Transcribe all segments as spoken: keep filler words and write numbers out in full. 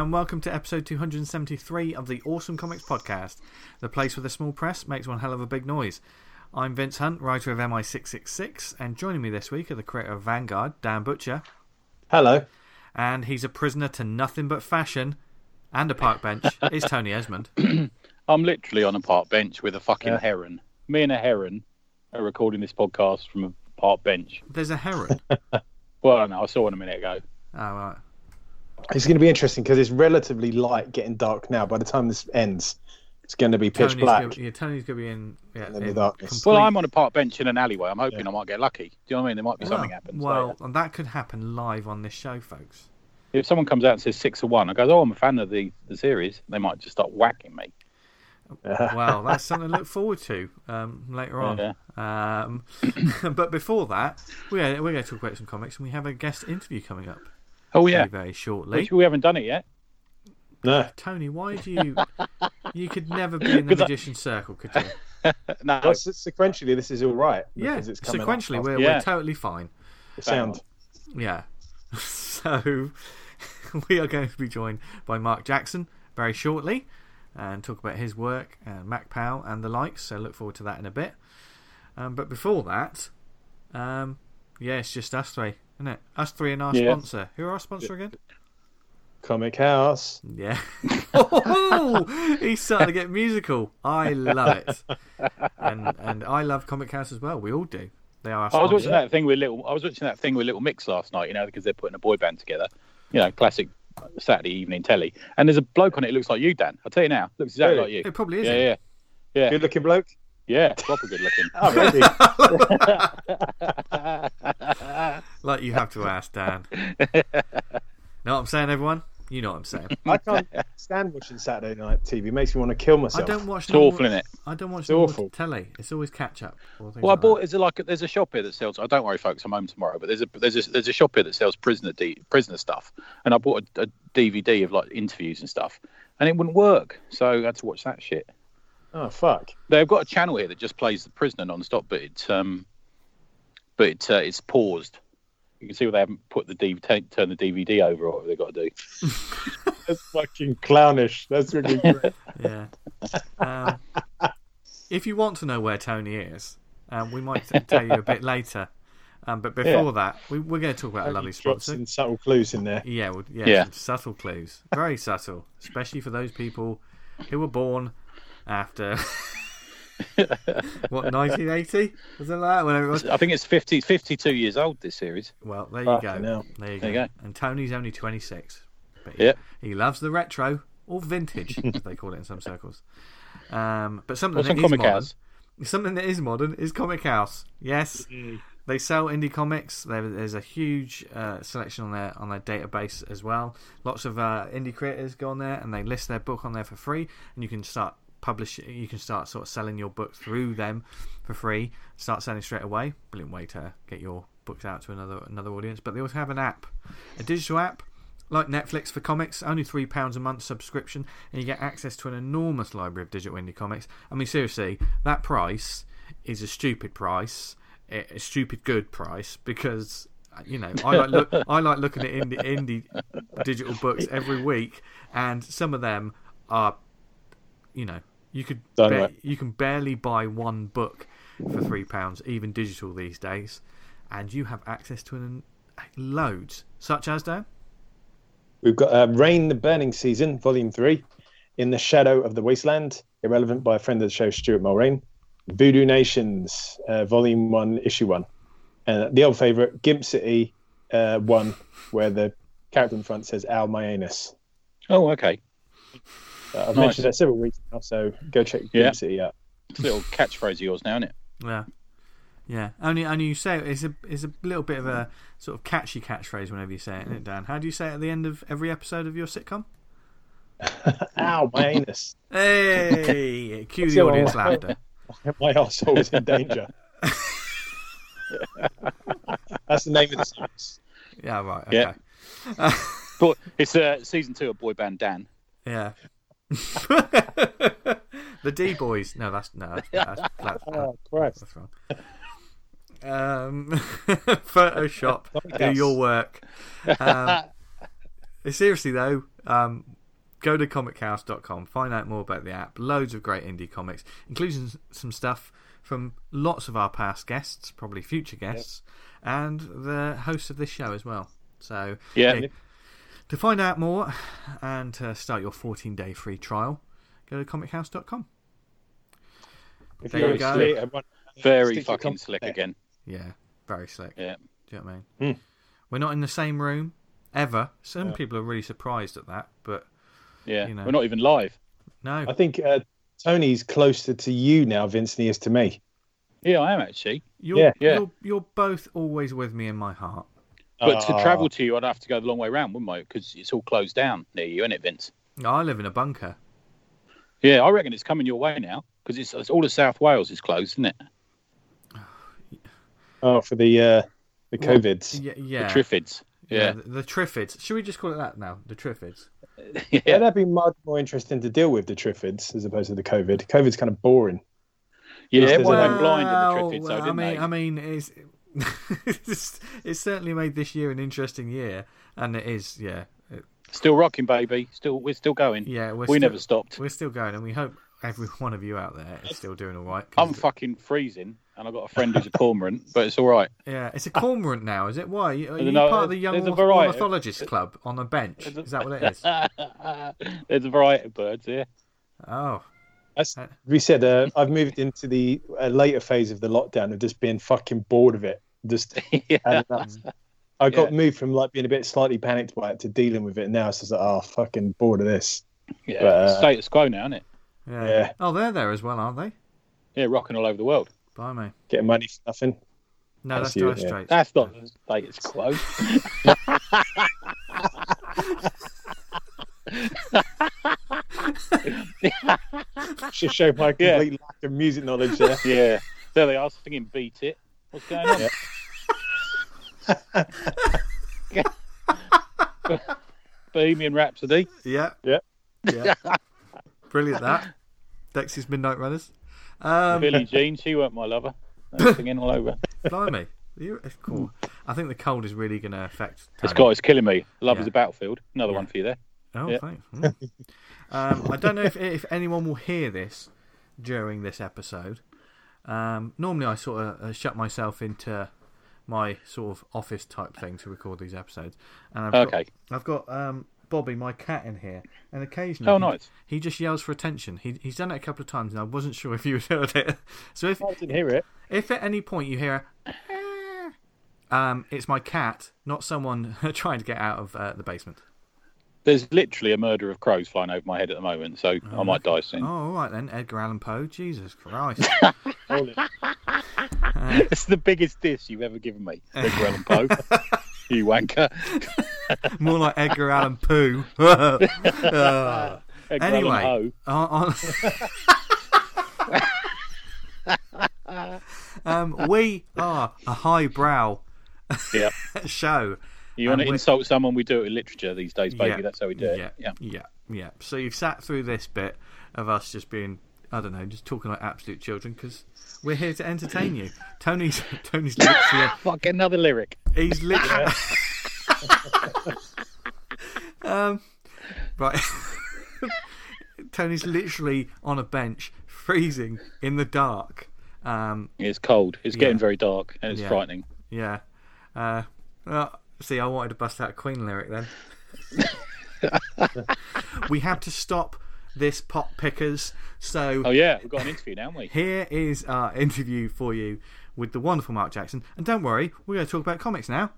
and welcome to episode two hundred seventy-three of the Awesome Comics Podcast, the place where the small press makes one hell of a big noise. I'm Vince Hunt, writer of M I six six six, and joining me this week are the creator of Vanguard, Dan Butcher. Hello. And he's a prisoner to nothing but fashion and a park bench. It's Tony Esmond. I'm literally on a park bench with a fucking Yeah. heron. Me and a heron are recording this podcast from a park bench. There's a heron. Well, I know, I saw one a minute ago. Oh, right. It's going to be interesting because it's relatively light, getting dark now. By the time this ends, it's going to be pitch Tony's black. Gonna, yeah, Tony's going to be in, yeah, In the in darkness. complete- Well, I'm on a park bench in an alleyway. I'm hoping Yeah. I might get lucky. Do you know what I mean? There might be something well, happens. Well, later. and that could happen live on this show, folks. If someone comes out and says six to one, I go, "Oh, I'm a fan of the, the series." They might just start whacking me. Well, that's something to look forward to um, later on. Yeah. Um, but before that, we're, we're going to talk about some comics, and we have a guest interview coming up Oh yeah, very, very shortly. which we haven't done it yet. No. Tony, why do you... You could never be in the Because I- Magician's Circle, could you? No, Well, se- sequentially, this is all right. Yeah, because it's coming sequentially, up we're, Yeah. we're totally fine. after the sound. Yeah. So, we are going to be joined by Mark Jackson very shortly and talk about his work and Mac Powell and the likes. So, look forward to that in a bit. Um, but before that, um, yeah, it's just us three, isn't it? Us three and our Yeah. sponsor. Who are our sponsor again? Comic House. Yeah. Oh, he's starting to get musical. I love it. And and I love Comic House as well. We all do. They are our I was sponsor. watching that thing with little. I was watching that thing with Little Mix last night. You know, because they're putting a boy band together. You know, classic Saturday evening telly. And there's a bloke on it. Who looks like you, Dan. I'll tell you now. Looks exactly Really? like you. It probably is. Yeah, yeah, yeah, Good looking bloke. yeah. Proper good looking. Oh, really? Like you have to ask Dan. Know what I'm saying, everyone? You know what I'm saying. I can't stand watching Saturday night T V. It makes me want to kill I myself. don't watch. It's normal, awful, isn't it? I don't watch It's normal awful. telly. It's always catch up. or things Well, I like bought. that. Is it like there's a shop here that sells? Oh, don't worry, folks. I'm home tomorrow. But there's a there's a there's a shop here that sells prisoner D, prisoner stuff. And I bought a, a D V D of like interviews and stuff, and it wouldn't work. So I had to watch that shit. Oh, fuck. They've got a channel here that just plays the prisoner non-stop, but it's um, but it, uh, it's paused. You can see where they haven't put the D V D, turn the D V D over, or what they've got to do. That's fucking clownish. That's really great. Yeah. Um, if you want to know where Tony is, um, we might t- tell you a bit later. Um, but before Yeah. that, we, we're going to talk about a lovely Drops sponsor. some subtle clues in there. Yeah, well, yeah, Yeah. some subtle clues, very subtle, especially for those people who were born after what nineteen eighty, was it like that? Whenever it was. I think it's fifty, fifty-two years old. This series. Well, there you Fucking go. hell. There you go. There you go. And Tony's only twenty-six. But he, Yep. he loves the retro or vintage, as they call it in some circles. Um, but something What's that on is Comic modern, House? something that is modern is Comic House. Yes, they sell indie comics. There, there's a huge uh, selection on their on their database as well. Lots of uh, indie creators go on there and they list their book on there for free, and you can start publish. You can start sort of selling your book through them for free. Start selling straight away. Brilliant way to get your books out to another another audience. But they also have an app, a digital app. Like Netflix for comics, only three pounds a month subscription, and you get access to an enormous library of digital indie comics. I mean, seriously, that price is a stupid price, a stupid good price, because you know I like look, I like looking at indie, indie digital books every week, and some of them are, you know, you could Don't ba- know. you can barely buy one book for three pounds, even digital these days, and you have access to an, loads, such as Dan. We've got uh, Rain the Burning Season, Volume three, In the Shadow of the Wasteland, Irrelevant by a friend of the show, Stuart Mulrain. Voodoo Nations, uh, Volume one, Issue one. And the old favourite, Gimp City uh, one, where the character in front says Al my anus. Oh, okay. Uh, I've Nice. mentioned that several weeks now, so go check Gimp Yeah. City out. It's a little catchphrase of yours now, isn't it? Yeah, yeah. Only, only you say it, it's a, it's a little bit of a sort of catchy catchphrase whenever you say it, isn't it, Dan? How do you say it at the end of every episode of your sitcom? Ow, my anus. Hey, cue the So, audience uh, laughter. My arsehole is in danger. That's the name of the series. Yeah, right. Okay. Yeah. But it's uh, season two of boy band Dan. Yeah. The D Boys. No, that's no. That's, that's, that's, Oh, Christ. that's wrong. Um, Photoshop, do your work. Um, seriously though, Um, go to comic house dot com, find out more about the app. Loads of great indie comics, including some stuff from lots of our past guests, probably future guests, yep. and the host of this show as well. So, yeah. yeah, to find out more and to start your fourteen-day free trial, go to comic house dot com. If there you go. Slick, very fucking slick there. Again. Yeah, very slick. Yeah. Do you know what I mean? Mm. We're not in the same room ever. Some yeah. people are really surprised at that, but yeah, you know. We're not even live. No, I think uh, Tony's closer to you now, Vince, than he is to me. Yeah, I am actually. You're, yeah, you're, yeah. You're both always with me in my heart. But uh, to travel to you, I'd have to go the long way round, wouldn't I? Because it's all closed down near you, isn't it, Vince? I live in a bunker. Yeah, I reckon it's coming your way now because it's, it's all of South Wales is closed, isn't it? Oh, for the uh, the COVIDs. Yeah, yeah. The Triffids. Yeah, Yeah. the, the Triffids. Should we just call it that now? The Triffids. yeah. Yeah, that'd be much more interesting to deal with, the Triffids, as opposed to the COVID. COVID's kind of boring. Yeah, Well, everyone went blind in the Triffids, well, though, didn't I mean, they? I mean, it's, it's it's certainly made this year an interesting year, and it is, yeah, it, Still rocking, baby. Still, we're still going. yeah. We're we still, never stopped. We're still going, and we hope every one of you out there is still doing all right. I'm fucking freezing, and I've got a friend who's a cormorant, but it's all right. Yeah, it's a cormorant now, is it? Why? Are you No, part of the Young there's a Orth- variety. Ornithologists Club on a bench? Is that what it is? There's a variety of birds here. Oh. As we said, uh, I've moved into the uh, later phase of the lockdown of just being fucking bored of it. Just yeah. had enough. I got Yeah. moved from like being a bit slightly panicked by it to dealing with it. Now it's just like, oh, fucking bored of this. Yeah, But, uh, status quo now, isn't it? Yeah. Yeah. Oh, they're there as well, aren't they? Yeah, rocking all over the world. Blimey. Getting money for nothing. No, That's that's you, Dire yeah. Straits. That's not the status quo. Should show my Yeah. complete lack of music knowledge there. Yeah, there they are singing "Beat It." What's going on? Yeah. Bohemian Rhapsody. Yeah. Yeah. Yeah. Brilliant, that. Dexy's Midnight Runners. Um, Billie Jean, she weren't my lover. They're singing all over. Blimey. You're, it's cool. I think the cold is really going to affect This Tony. guy is killing me. Love Yeah. is a battlefield. Another Yeah. one for you there. Oh, Yeah. thanks. Mm. um, I don't know if if anyone will hear this during this episode. Um, normally, I sort of uh, shut myself into my sort of office type thing to record these episodes. And I've Okay. got, I've got um, Bobby, my cat, in here, and occasionally Oh, he, nice. he just yells for attention. He he's done it a couple of times, and I wasn't sure if you had heard it. So if I didn't hear it. if at any point you hear a um, it's my cat, not someone trying to get out of uh, the basement. There's literally a murder of crows flying over my head at the moment, so I might die soon. Oh, all right then, Edgar Allan Poe. Jesus Christ. Hold it. It's the biggest diss you've ever given me, Edgar Allan Poe. You wanker. More like Edgar Allan Poe. Uh, Edgar anyway, Allan on, um, we are a highbrow Poe. Yeah. show. You want And to we- insult someone? We do it in literature these days, baby. Yeah. That's how we do it. Yeah, Yeah. yeah, yeah. So you've sat through this bit of us just being, I don't know, just talking like absolute children because we're here to entertain you. Tony's Tony's literally, Fuck, another lyric. he's literally. um, right. Tony's literally on a bench, freezing in the dark. Um, It's cold. It's Yeah. getting very dark, and it's Yeah. frightening. yeah. Uh, well, see, I wanted to bust out a Queen lyric then. We had to stop this pop pickers, so Oh yeah, we've got an interview now, haven't we? here is our interview for you with the wonderful Mark Jackson. And don't worry, we're going to talk about comics now.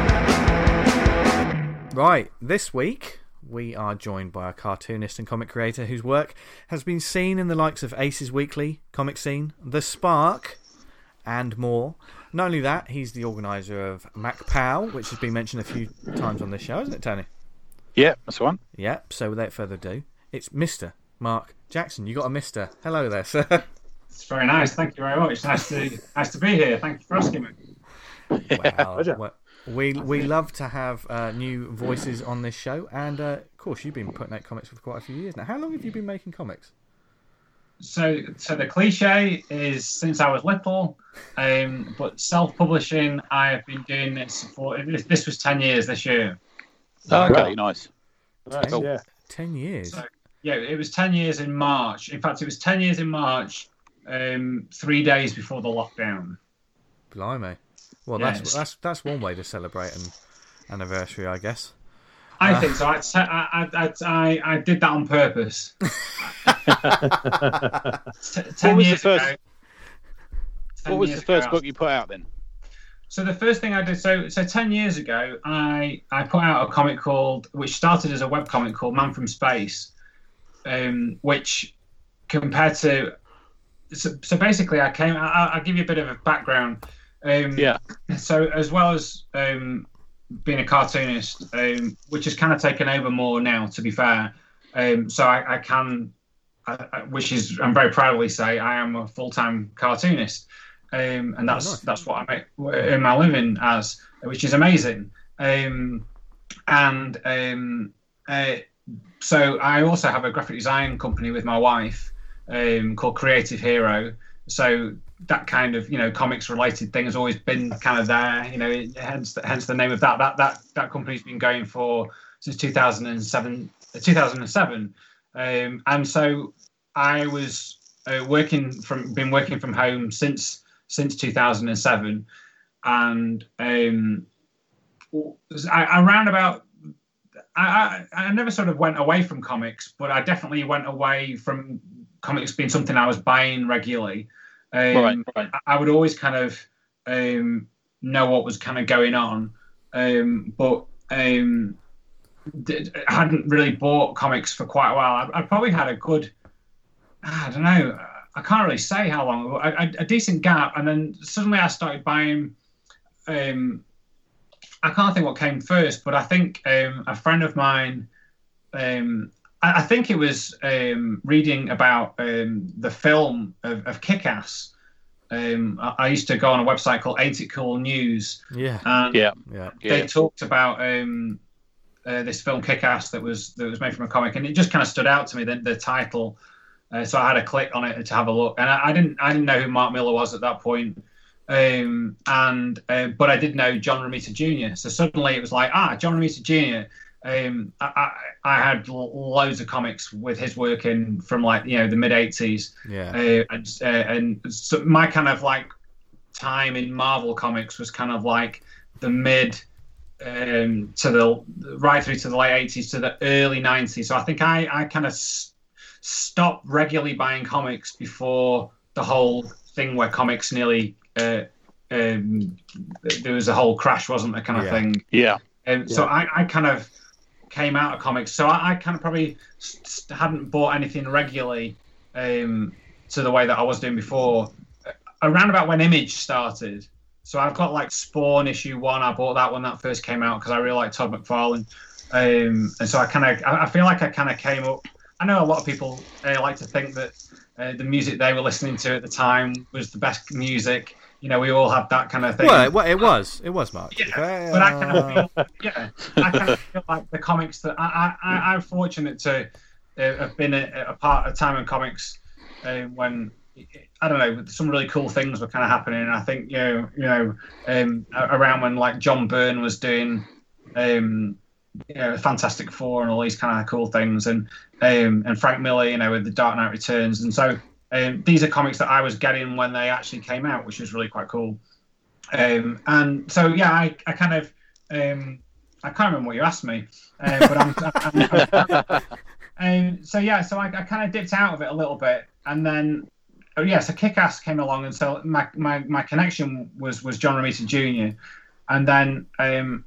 Right, this week we are joined by a cartoonist and comic creator whose work has been seen in the likes of Aces Weekly, Comic Scene, The Spark, and more. Not only that, he's the organiser of MacPow, which has been mentioned a few times on this show, isn't it, Tony? Yeah, that's the one. Yep, so without further ado, it's Mister Mark Jackson. You got a Mister. Hello there, sir. It's very nice. Thank you very much. Nice to nice to be here. Thank you for asking me. Wow. Pleasure. Well, we we love to have uh, new voices on this show, and uh, of course, you've been putting out comics for quite a few years now. How long have you been making comics? So, so the cliche is since I was little, um, but self-publishing, I have been doing this for. This, this was ten years this year. Oh, okay, Wow. nice. Nice, ten, yeah. ten years. So, yeah, it was ten years in March. In fact, it was ten years in March, um, three days before the lockdown. Blimey. Well, Yes. that's that's that's one way to celebrate an anniversary, I guess. I Uh, think so. I, I, I, I, I did that on purpose. T- ten What was the years first- ago. ten What was years the first ago, book you put out then? So the first thing I did, so so ten years ago, I I put out a comic called, which started as a web comic called Man from Space, um, which compared to, so, so basically I came, I, I'll give you a bit of a background. Um, Yeah. So as well as um, being a cartoonist, um, which has kind of taken over more now, to be fair. Um, so I, I can, I, I, which is I'm very proudly say I am a full-time cartoonist. Um, and that's Oh, nice. that's what I make in my living as, which is amazing. Um, and um, uh, so I also have a graphic design company with my wife um, called Creative Hero. So that kind of, you know, comics related thing has always been kind of there. You know, it, hence the, hence the name of that. That that that company's been going for since two thousand seven. two thousand seven, um, and so I was uh, working from been working from home since. since two thousand seven, and um, I, around about, I, I, I never sort of went away from comics, but I definitely went away from comics being something I was buying regularly. Um, Right, right. I, I would always kind of um, know what was kind of going on, um, but um, I hadn't really bought comics for quite a while. I, I probably had a good, I don't know, I can't really say how long, a, a, a decent gap, and then suddenly I started buying. Um, I can't think what came first, but I think um, a friend of mine. Um, I, I think it was um, reading about um, the film of, of Kick-Ass. Um, I, I used to go on a website called Ain't It Cool News, Yeah. and Yeah. Yeah. they Yeah. talked about um, uh, this film Kick-Ass that was that was made from a comic, and it just kind of stood out to me, the, the title. Uh, so I had a click on it to have a look, and I, I didn't I didn't know who Mark Miller was at that point, um, and uh, but I did know John Romita Junior So suddenly it was like, ah, John Romita Junior Um, I, I, I had lo- loads of comics with his work in from like you know the mid eighties, Yeah. uh, and uh, and so my kind of like time in Marvel comics was kind of like the mid um, to the right through to the late eighties to the early nineties. So I think I I kind of s- stopped regularly buying comics before the whole thing where comics nearly uh, um, there was a whole crash, wasn't there, kind of Yeah. thing. Yeah. Um, So I, I kind of came out of comics. So I, I kind of probably st- hadn't bought anything regularly um, to the way that I was doing before. Around about when Image started. So I've got like Spawn issue one. I bought that when that first came out because I really like Todd McFarlane. Um, and so I kind of, I I feel like I kind of came up. I know a lot of people uh, like to think that uh, the music they were listening to at the time was the best music. You know, we all had that kind of thing. Well, it, well, it was. It was, Mark. Yeah, Uh, but I kind of feel, yeah, I kind of feel like the comics that I, I, I I'm fortunate to uh, have been a, a part of time in comics uh, when I don't know some really cool things were kind of happening. And I think you know, you know, um, around when like John Byrne was doing, um, you know, Fantastic Four and all these kind of cool things, and um, and Frank Miller, you know, with the Dark Knight Returns, and so. Um, these are comics that I was getting when they actually came out, which was really quite cool. Um, and so, yeah, I, I kind of, um, I can't remember what you asked me, uh, but I'm, I'm, I'm um, so yeah, so I, I kind of dipped out of it a little bit, and then, oh yeah, so Kick-Ass came along, and so my my, my connection was was John Romita Junior, and then um,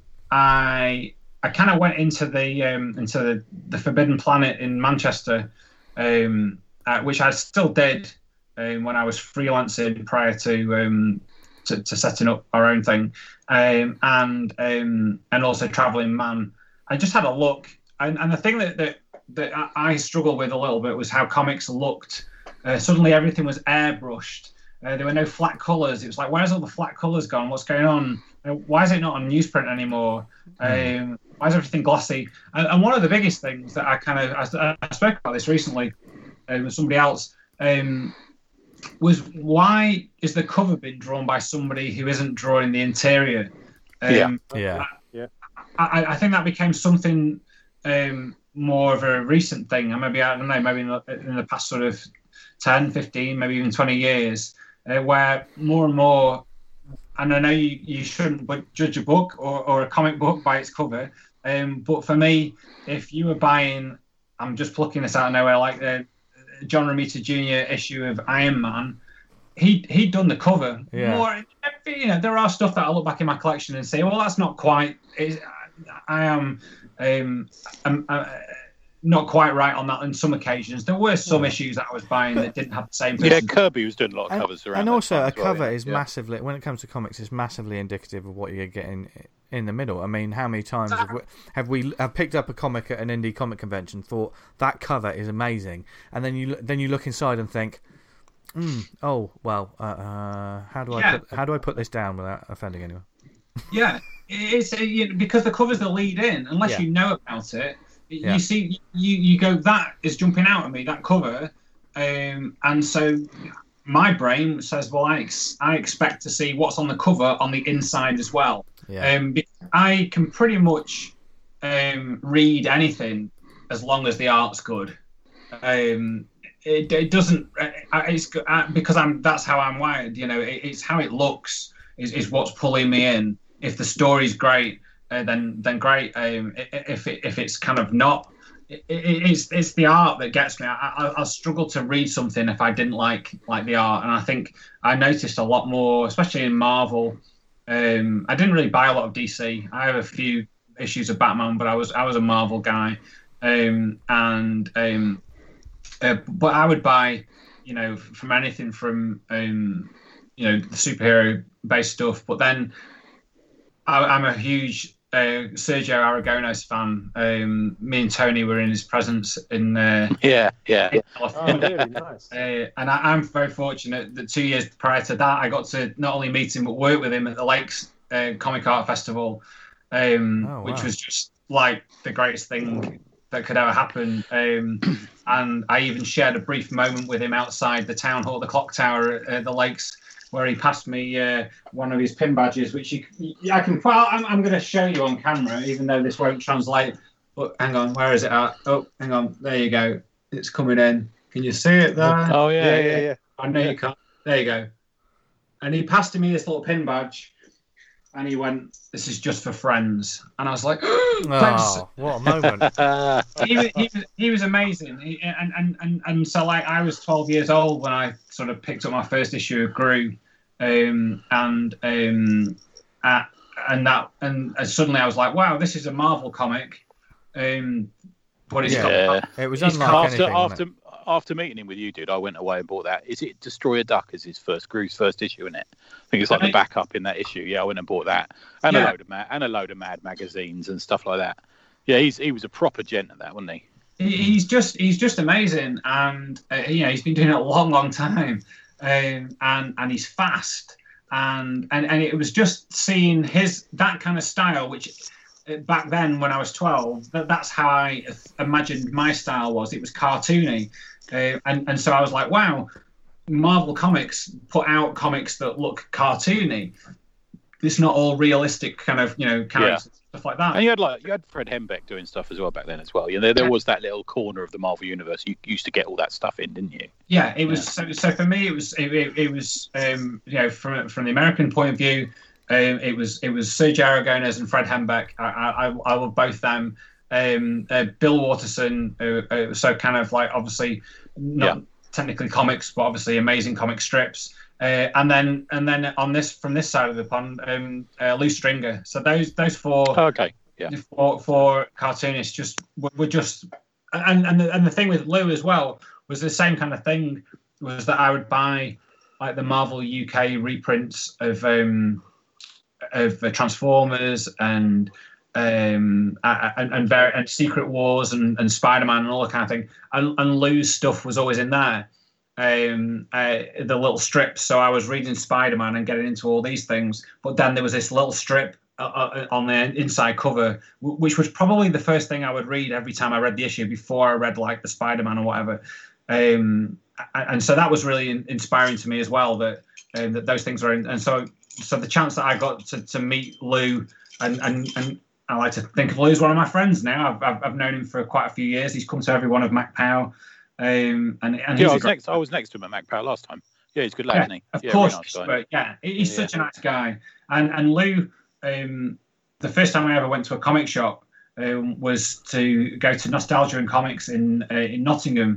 I I kind of went into the um, into the, the Forbidden Planet in Manchester. Um, Uh, which I still did um, when I was freelancing prior to, um, to to setting up our own thing, um, and um, and also Traveling Man. I just had a look, and, and the thing that, that that I struggled with a little bit was how comics looked. Uh, suddenly everything was airbrushed. Uh, there were no flat colours. It was like, where's all the flat colours gone? What's going on? Uh, why is it not on newsprint anymore? Um, why is everything glossy? And, and one of the biggest things that I kind of I, I spoke about this recently. Uh, with somebody else, um, was why is the cover being drawn by somebody who isn't drawing the interior? Um, Yeah. Yeah. Yeah. I, I think that became something um, more of a recent thing, and maybe I don't know, maybe in the, in the past sort of ten, fifteen, maybe even twenty years, uh, where more and more, and I know you, you shouldn't but judge a book or, or a comic book by its cover, um, but for me, if you were buying, I'm just plucking this out of nowhere, like the John Romita Junior issue of Iron Man, he he'd done the cover. Yeah. More, you know, there are stuff that I look back in my collection and say, well, that's not quite. I am. Um, I'm, I'm not quite right on that on some occasions. There were some issues that I was buying that didn't have the same. Yeah, Kirby was doing a lot of and, covers around. And also, a well, cover yeah. is yeah. massively, when it comes to comics, is massively indicative of what you're getting in the middle. I mean, how many times have we, have we have picked up a comic at an indie comic convention, thought that cover is amazing, and then you then you look inside and think, mm, oh well, uh, uh, how do I yeah. put, how do I put this down without offending anyone? Yeah, it's you know, because the cover's the lead in. Unless yeah. you know about it, yeah. you see, you you go, that is jumping out at me, that cover, um, and so my brain says, well, I ex- I expect to see what's on the cover on the inside as well. Yeah. Um, I can pretty much um, read anything as long as the art's good. Um, it, it doesn't. It's because I'm. That's how I'm wired. You know, it, it's how it looks is, is what's pulling me in. If the story's great, uh, then then great. Um, if it, if it's kind of not, it, it, it's it's the art that gets me. I, I I struggle to read something if I didn't like like the art, and I think I noticed a lot more, especially in Marvel. Um, I didn't really buy a lot of D C. I have a few issues of Batman, but I was I was a Marvel guy, um, and um, uh, but I would buy, you know, from anything from um, you know, the superhero based stuff, but then. I, I'm a huge uh, Sergio Aragonés fan. Um, me and Tony were in his presence in uh, yeah, yeah. in Oh, really nice. uh, and I, I'm very fortunate that two years prior to that, I got to not only meet him but work with him at the Lakes uh, Comic Art Festival, um, oh, wow. which was just like the greatest thing that could ever happen. Um, and I even shared a brief moment with him outside the town hall, the clock tower at uh, the Lakes, where he passed me uh, one of his pin badges, which you, I can. Well, I'm, I'm going to show you on camera, even though this won't translate. But hang on, where is it at? Oh, hang on, there you go. It's coming in. Can you see it there? Oh yeah, Yeah, yeah. yeah, yeah. I know you can't. There you go. And he passed me this little pin badge, and he went, "This is just for friends." And I was like, "Thanks." Oh, what a moment! he, was, he, was, he was amazing, he, and, and and and so like I was twelve years old when I sort of picked up my first issue of Gru. Um, and um, uh, and that and, and suddenly I was like, wow, this is a Marvel comic. Um, but it's Yeah. got It was It's unlike after anything. wasn't after it? after meeting him with you, dude, I went away and bought that. Is it Destroy a Duck? Is his first Gru's first issue in it? I think it's like the backup in that issue. Yeah, I went and bought that, and Yeah. a load of mad and a load of Mad magazines and stuff like that. Yeah, he's he was a proper gent at that, wasn't he? he, he's just he's just amazing, and uh, you know he's been doing it a long, long time, um, and and he's fast. And, and and it was just seeing his that kind of style, which back then when I was twelve, that, that's how I imagined my style was. It was cartoony, uh, and and so I was like, wow, Marvel Comics put out comics that look cartoony. It's not all realistic kind of you know characters and stuff like that. And you had like you had Fred Hembeck doing stuff as well back then as well. You know, there, there was that little corner of the Marvel universe you used to get all that stuff in, didn't you? Yeah, it was. Yeah. So, so for me, it was. It, it, it was. Um, you know, from from the American point of view, um, it was. It was Sergio Aragonés and Fred Hembeck. I I, I love both them. Um, uh, Bill Watterson. Uh, uh, so kind of like obviously not Yeah. technically comics, but obviously amazing comic strips. Uh, and then and then on this from this side of the pond, um, uh, Lou Stringer. So those those four. Oh, okay. Yeah. For, for cartoonists, just were, were just, and and the, and the thing with Lou as well was the same kind of thing. Was that I would buy like the Marvel U K reprints of um of uh, Transformers and um and and, and, and Secret Wars and, and Spider-Man and all that kind of thing. And, and Lou's stuff was always in there. Um, uh, the little strips. So I was reading Spider-Man and getting into all these things, but then there was this little strip uh, on the inside cover, which was probably the first thing I would read every time I read the issue before I read like the Spider-Man or whatever. Um, and so that was really inspiring to me as well. That uh, that those things were in, and so so the chance that I got to, to meet Lou and and and I like to think of Lou as one of my friends now. I've, I've, I've known him for quite a few years. He's come to every one of MacPow. Um, and, and yeah, he's I was, great... next, I was next to him at MacPow last time. Yeah, he's a good lad, yeah, isn't he? Of yeah, course, nice guy. but yeah, he's yeah. such a nice guy. And and Lou, um, the first time I ever went to a comic shop um, was to go to Nostalgia and Comics in uh, in Nottingham,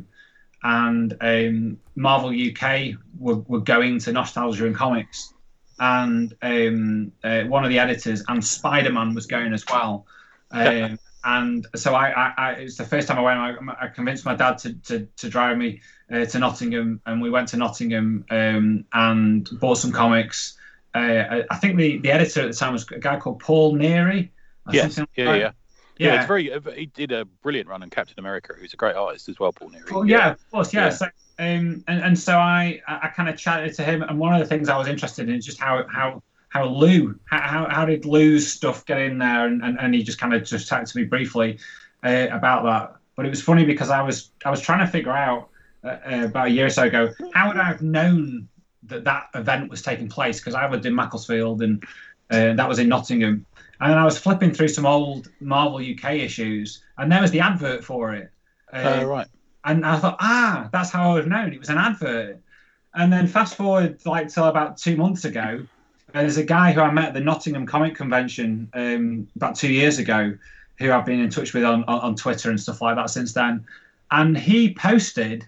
and um, Marvel U K were, were going to Nostalgia and Comics, and um, uh, one of the editors and Spider-Man was going as well. Um, and so I, I, I, it's the first time I went. I, I convinced my dad to to, to drive me uh, to Nottingham, and we went to Nottingham um, and bought some comics. Uh, I, I think the, the editor at the time was a guy called Paul Neary. Yes, like yeah, that. yeah, yeah. It's very. He did a brilliant run on Captain America. Who's a great artist as well, Paul Neary. Well, yeah, yeah, of course, yeah. yeah. So, um, and and so I, I kind of chatted to him, and one of the things I was interested in is just how how. How Lou, how how did Lou's stuff get in there? And, and, and he just kind of just talked to me briefly uh, about that. But it was funny because I was I was trying to figure out uh, uh, about a year or so ago, how would I have known that that event was taking place? Because I lived in Macclesfield and uh, that was in Nottingham. And then I was flipping through some old Marvel U K issues, and there was the advert for it. Oh, uh, uh, right. And I thought, ah, that's how I would have known. It was an advert. And then fast forward like till about two months ago. There's a guy who I met at the Nottingham Comic Convention um, about two years ago, who I've been in touch with on, on, on Twitter and stuff like that since then. And he posted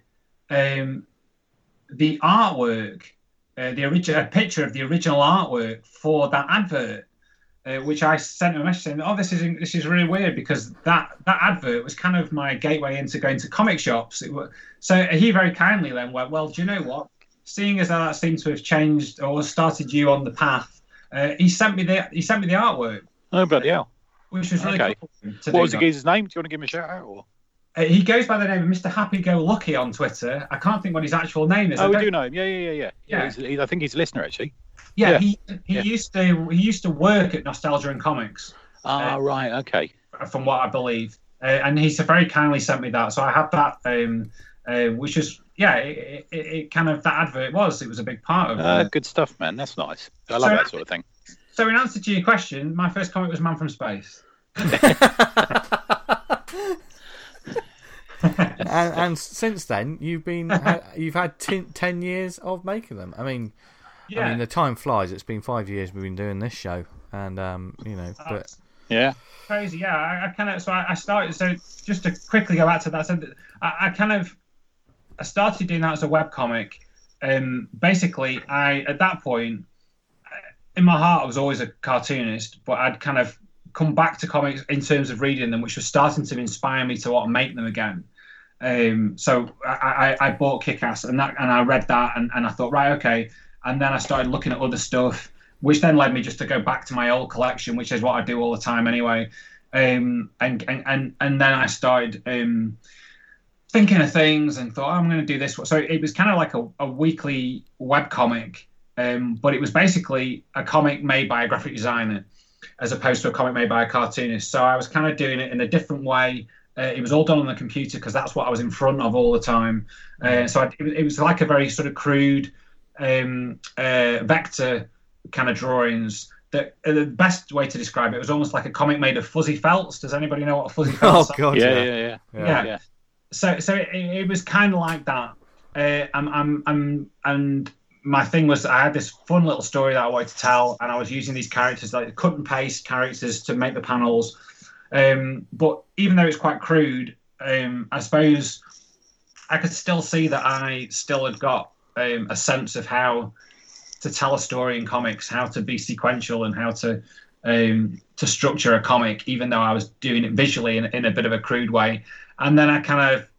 um, the artwork, uh, the original, a picture of the original artwork for that advert, uh, which I sent him a message saying, "Oh, this is this is really weird," because that that advert was kind of my gateway into going to comic shops. It was, so he very kindly then went, "Well, do you know what? Seeing as how that seemed to have changed or started you on the path, uh, he sent me the he sent me the artwork." Oh, bloody hell! Which was really okay. cool. To what was that. the geezer's name? Do you want to give him a shout out? Or? Uh, he goes by the name of Mister Happy Go Lucky on Twitter. I can't think what his actual name is. Oh, we do know him. Yeah, yeah, yeah, yeah. yeah. yeah. He's, he, I think he's a listener actually. Yeah, yeah. he he yeah. used to he used to work at Nostalgia and Comics. Ah, uh, right, okay. From what I believe, uh, and he very kindly sent me that, so I had that, um, uh, which is. Yeah, it, it, it kind of, that advert was, it was a big part of it. Uh, good stuff, man. That's nice. I love so, that sort of thing. So in answer to your question, my first comic was Man from Space. and, and since then, you've been, you've had t- ten years of making them. I mean, yeah. I mean, the time flies. It's been five years we've been doing this show. And, um, you know, but... That's yeah. Crazy, yeah. I, I kind of, so I, I started, so just to quickly go back to that, so I, I kind of, I started doing that as a webcomic. Um, basically, I at that point, in my heart, I was always a cartoonist, but I'd kind of come back to comics in terms of reading them, which was starting to inspire me to want to make them again. Um, so I, I, I bought Kick-Ass, and that, and I read that, and, and I thought, right, okay. And then I started looking at other stuff, which then led me just to go back to my old collection, which is what I do all the time anyway. Um, and, and, and, and then I started... Um, thinking of things and thought, oh, I'm going to do this. So it was kind of like a, a weekly webcomic, um, but it was basically a comic made by a graphic designer as opposed to a comic made by a cartoonist. So I was kind of doing it in a different way. Uh, it was all done on the computer because that's what I was in front of all the time. Uh, so I, it, it was like a very sort of crude um, uh, vector kind of drawings. That uh, the best way to describe it was almost like a comic made of fuzzy felts. Does anybody know what a fuzzy felts? Oh God, yeah, yeah, yeah, yeah. yeah. yeah. yeah. So, so it, it was kind of like that. Uh, I'm, I'm, I'm, and my thing was, I had this fun little story that I wanted to tell, and I was using these characters, like cut and paste characters, to make the panels. Um, but even though it's quite crude, um, I suppose I could still see that I still had got um, a sense of how to tell a story in comics, how to be sequential, and how to um, to structure a comic, even though I was doing it visually in, in a bit of a crude way. And then I kind of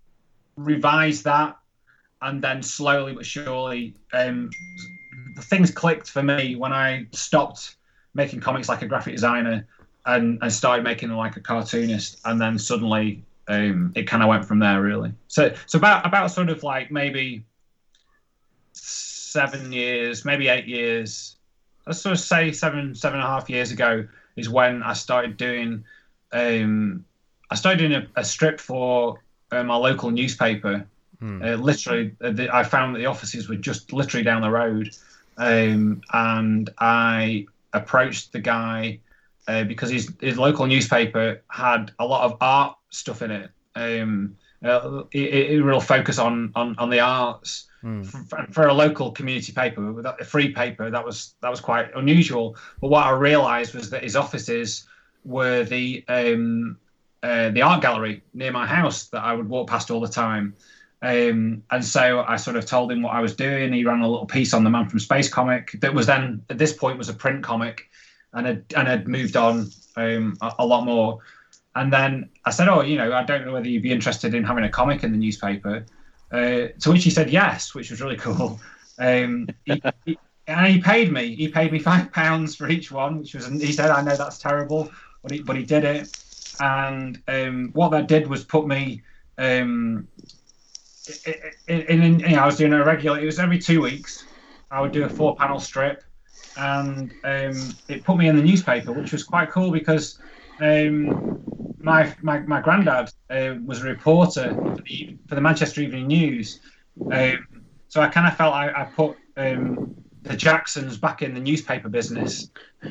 revised that, and then slowly but surely, um, things clicked for me when I stopped making comics like a graphic designer and, and started making them like a cartoonist. And then suddenly, um, it kind of went from there, really. So, so about about sort of like maybe seven years, maybe eight years. Let's sort of say seven, seven and a half years ago is when I started doing. Um, I started doing a, a strip for uh, my local newspaper. Hmm. Uh, literally, uh, the, I found that the offices were just literally down the road, um, and I approached the guy uh, because his his local newspaper had a lot of art stuff in it. Um, uh, it, it real focus on on on the arts. Mm. For, for a local community paper, a free paper, that was that was quite unusual. But what I realised was that his offices were the um, uh, the art gallery near my house that I would walk past all the time. Um, and so I sort of told him what I was doing. He ran a little piece on the Man from Space comic that was then, at this point, was a print comic, and had, and had moved on um, a, a lot more. And then I said, oh, you know, I don't know whether you'd be interested in having a comic in the newspaper. Uh, to which he said yes, which was really cool. Um, he, he, and he paid me. He paid me five pounds for each one, which was, he said, I know that's terrible, but he, but he did it. And um, what that did was put me... Um, In, in, in, you know, I was doing a regular. It was every two weeks. I would do a four-panel strip, and um, it put me in the newspaper, which was quite cool because um, my my my granddad uh, was a reporter for the, for the Manchester Evening News, um, so I kind of felt I, I put um, the Jacksons back in the newspaper business.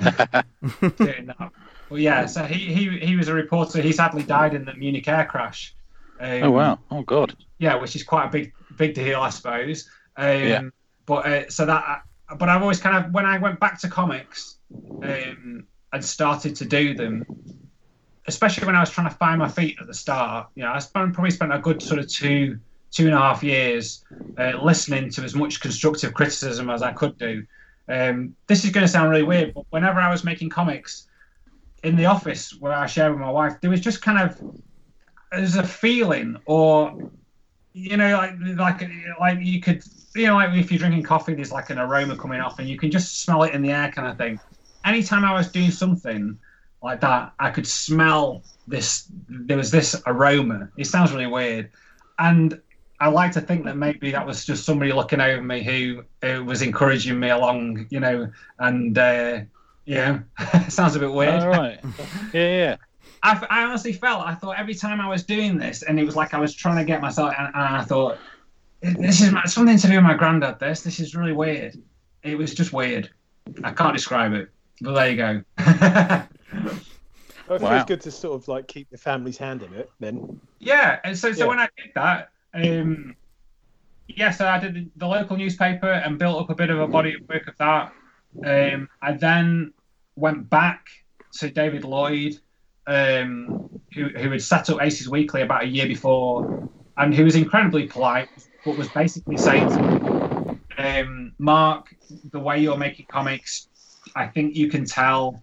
Doing that. But yeah, so he, he he was a reporter. He sadly died in the Munich air crash. Um, oh wow! Oh god! Yeah, which is quite a big, big deal, I suppose. Um, yeah. But uh, so that, but I've always kind of, when I went back to comics um, and started to do them, especially when I was trying to find my feet at the start. You know, I spent, probably spent a good sort of two, two and a half years uh, listening to as much constructive criticism as I could do. Um, this is going to sound really weird, but whenever I was making comics in the office where I shared with my wife, there was just kind of there's a feeling, or you know, like like like you could, you know, like if you're drinking coffee, there's like an aroma coming off, and you can just smell it in the air, kind of thing. Anytime I was doing something like that, I could smell this. There was this aroma. It sounds really weird, and I like to think that maybe that was just somebody looking over me who, who was encouraging me along, you know, and uh, yeah, it sounds a bit weird. All right. Yeah, yeah. I, I honestly felt, I thought every time I was doing this, and it was like I was trying to get myself, and, and I thought, this is my, something to do with my granddad, this. This is really weird. It was just weird. I can't describe it, but there you go. Well, it Wow. feels good to sort of like keep the family's hand in it then. Yeah, and so, so Yeah. when I did that, um, yeah, so I did the local newspaper and built up a bit of a body of work of that. Um, I then went back to David Lloyd, um, who, who had set up Aces Weekly about a year before, and who was incredibly polite, but was basically saying to me, um, Mark, the way you're making comics, I think you can tell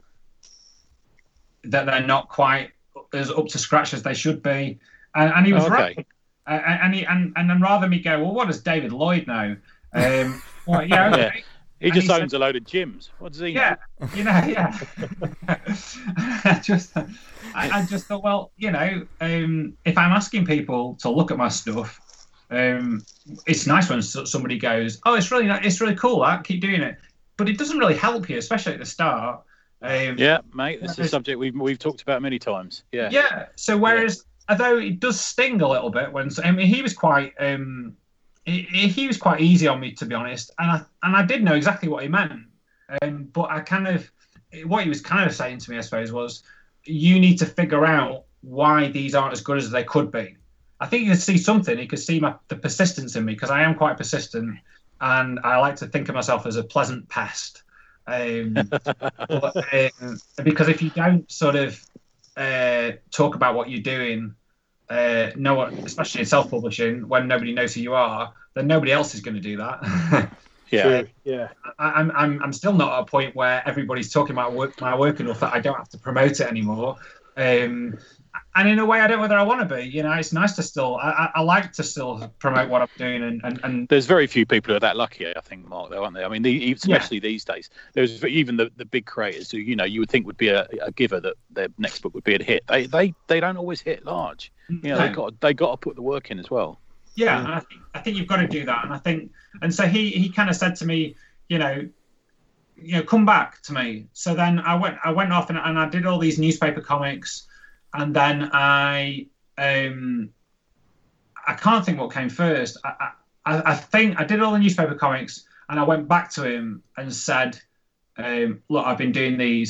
that they're not quite as up to scratch as they should be. And, and he was Oh, okay. right. Uh, and, he, and, and then rather than me go, well, what does David Lloyd know? Um, well, yeah, okay. Yeah. He And just he owns said- a load of gyms. What does he Yeah, know? you know, yeah. I just, I, I just thought, well, you know, um, if I'm asking people to look at my stuff, um, it's nice when so- somebody goes, "Oh, it's really, ni- it's really cool. That keep doing it," but it doesn't really help you, especially at the start. Um, Yeah, mate. This is a There's- subject we've we've talked about many times. Yeah. Yeah. So whereas, although it does sting a little bit when, I mean, he was quite, um, he, he was quite easy on me, to be honest, and I and I did know exactly what he meant. Um, but I kind of, what he was kind of saying to me, I suppose, was you need to figure out why these aren't as good as they could be. I think he could see something. He could see my, the persistence in me, because I am quite persistent, and I like to think of myself as a pleasant pest. Um, but, um, because if you don't sort of uh, talk about what you're doing, uh, know what, especially in self-publishing, when nobody knows who you are, then nobody else is going to do that. Yeah. True. Yeah. I, I'm I'm I'm still not at a point where everybody's talking about work, my work enough that I don't have to promote it anymore. Um, and in a way, I don't know whether I want to be. You know, it's nice to still. I, I, I like to still promote what I'm doing, and and, and There's very few people who are that lucky, I think, Mark, though, aren't they? I mean, the, especially these days. There's even the, the big creators who, you know, you would think would be a, a giver that their next book would be a hit. They they they don't always hit large. You know, they No. got they got to put the work in as well. Yeah, and I think I think you've got to do that, and I think, and so he he kind of said to me, you know, you know, come back to me. So then I went I went off and, and I did all these newspaper comics, and then I um I can't think what came first. I I, I think I did all the newspaper comics, and I went back to him and said, um, look, I've been doing these.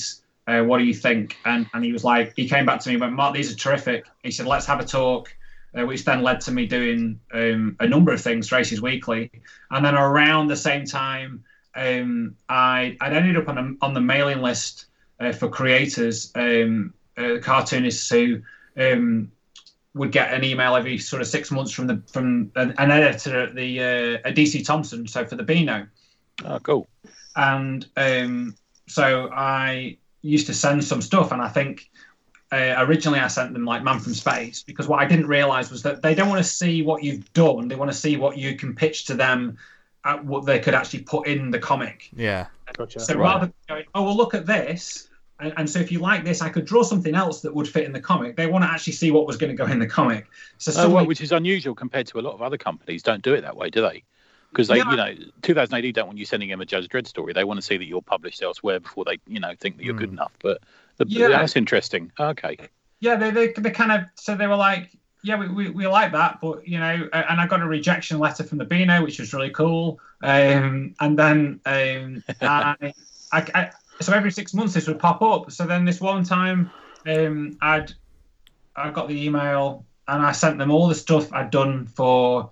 Uh, what do you think? And and he was like, he came back to me and went, Mark, these are terrific. He said, let's have a talk, uh, which then led to me doing um, a number of things, Races Weekly. And then around the same time, um, I I'd ended up on a, on the mailing list uh, for creators, um, uh, cartoonists who um, would get an email every sort of six months from the from an, an editor at the uh, at D C Thomson, so for the Beano. Oh, cool. And um, so I used to send some stuff, and I think uh, originally I sent them like Man from Space, because what I didn't realise was that they don't want to see what you've done; they want to see what you can pitch to them, at what they could actually put in the comic. Yeah, gotcha. So Right. rather than going, oh well, look at this. And, and so if you like this, I could draw something else that would fit in the comic. They want to actually see what was going to go in the comic. So Oh, somebody, well, which is unusual compared to a lot of other companies. Don't do it that way, do they? Because they, Yeah. you know, two thousand A D don't want you sending them a Judge Dredd story. They want to see that you're published elsewhere before they, you know, think that you're Mm. good enough. But the, Yeah. that's interesting. Okay. yeah, they, they they kind of, so they were like, yeah, we, we, we like that, but, you know, uh, and I got a rejection letter from the Beano, which was really cool. Um, and then um, I, I, I, so every six months this would pop up. So then this one time um, I'd, I got the email and I sent them all the stuff I'd done for,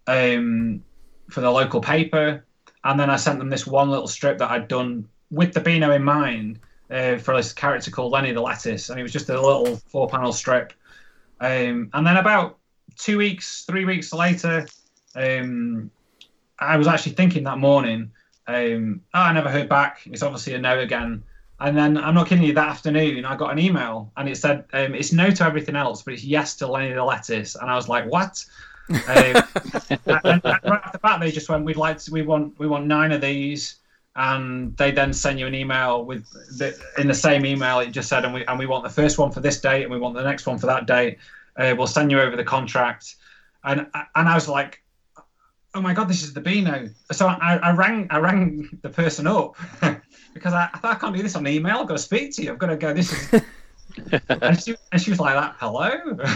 um, for the local paper. And then I sent them this one little strip that I'd done with the Beano in mind uh, for this character called Lenny the Lettuce. And it was just a little four panel strip. Um, and then about two weeks, three weeks later, um, I was actually thinking that morning, um, oh, I never heard back. It's obviously a no again. And then, I'm not kidding you, that afternoon, I got an email and it said, um, it's no to everything else, but it's yes to Lenny the Lettuce. And I was like, what? um, and, and right off the bat, they just went, we'd like to, we want, we want nine of these. And they then send you an email with the, in the same email it just said, and we and we want the first one for this date, and we want the next one for that date. Uh, we'll send you over the contract, and and I was like, oh my god, this is the Beano. So I, I rang I rang the person up because I, I thought I can't do this on email. I've got to speak to you. I've got to go. This is, and she and she was like that. Hello,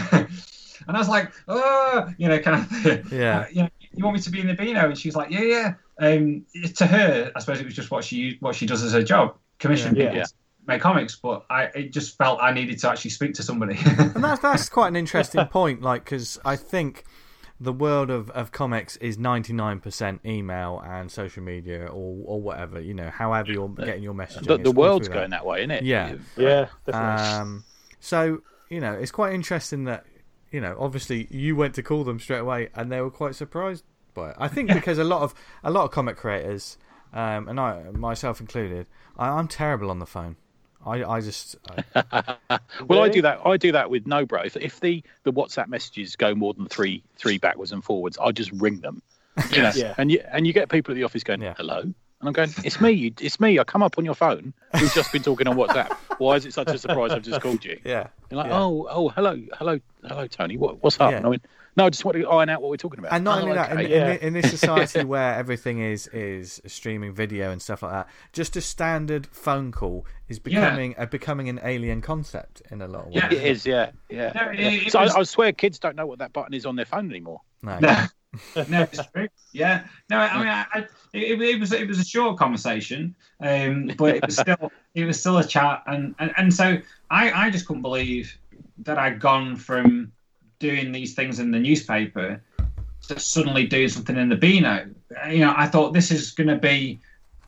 and I was like, oh, you know, kind of, Yeah. you know, you want me to be in the Beano? And she was like, yeah, yeah. Um, to her, I suppose it was just what she what she does as her job, commission Yeah. people to make comics. But I it just felt I needed to actually speak to somebody. And that's that's quite an interesting point, like, because I think the world of, of comics is ninety-nine percent email and social media or or whatever, you know, however you're getting your messaging. The, it's the all world's through going that way, isn't it? Yeah. Yeah, definitely. Um, so, you know, it's quite interesting that, you know, obviously you went to call them straight away and they were quite surprised by it. I think because a lot of a lot of comic creators, um, and I myself included, I, I'm terrible on the phone. I, I just I, Well, I Really? do that. I do that with no bro. If, if the, the WhatsApp messages go more than three three backwards and forwards, I just ring them. You know, Yeah. and you and you get people at the office going, Yeah. "Hello," and I'm going, "It's me. you- It's me. I come up on your phone. We've just been talking on WhatsApp. Why is it such a surprise? I've just called you." yeah. You're like, Yeah. "Oh, oh, hello, hello, hello, Tony. What, what's up?" Yeah. And I went, "No, I just want to iron out what we're talking about." And not "Oh, only that, in, okay." in, yeah. thi- in this society where everything is is streaming video and stuff like that, just a standard phone call is becoming a becoming an alien concept in a lot of ways. Yeah. It is, yeah, yeah. No, it- yeah. it so was- I, I swear, kids don't know what that button is on their phone anymore. No. No, no, it's true. Yeah, no, I mean, I, I, it, it was it was a short conversation, um, but it was still it was still a chat, and, and, and so I, I just couldn't believe that I'd gone from doing these things in the newspaper to suddenly doing something in the Beano. You know, I thought this is going to be,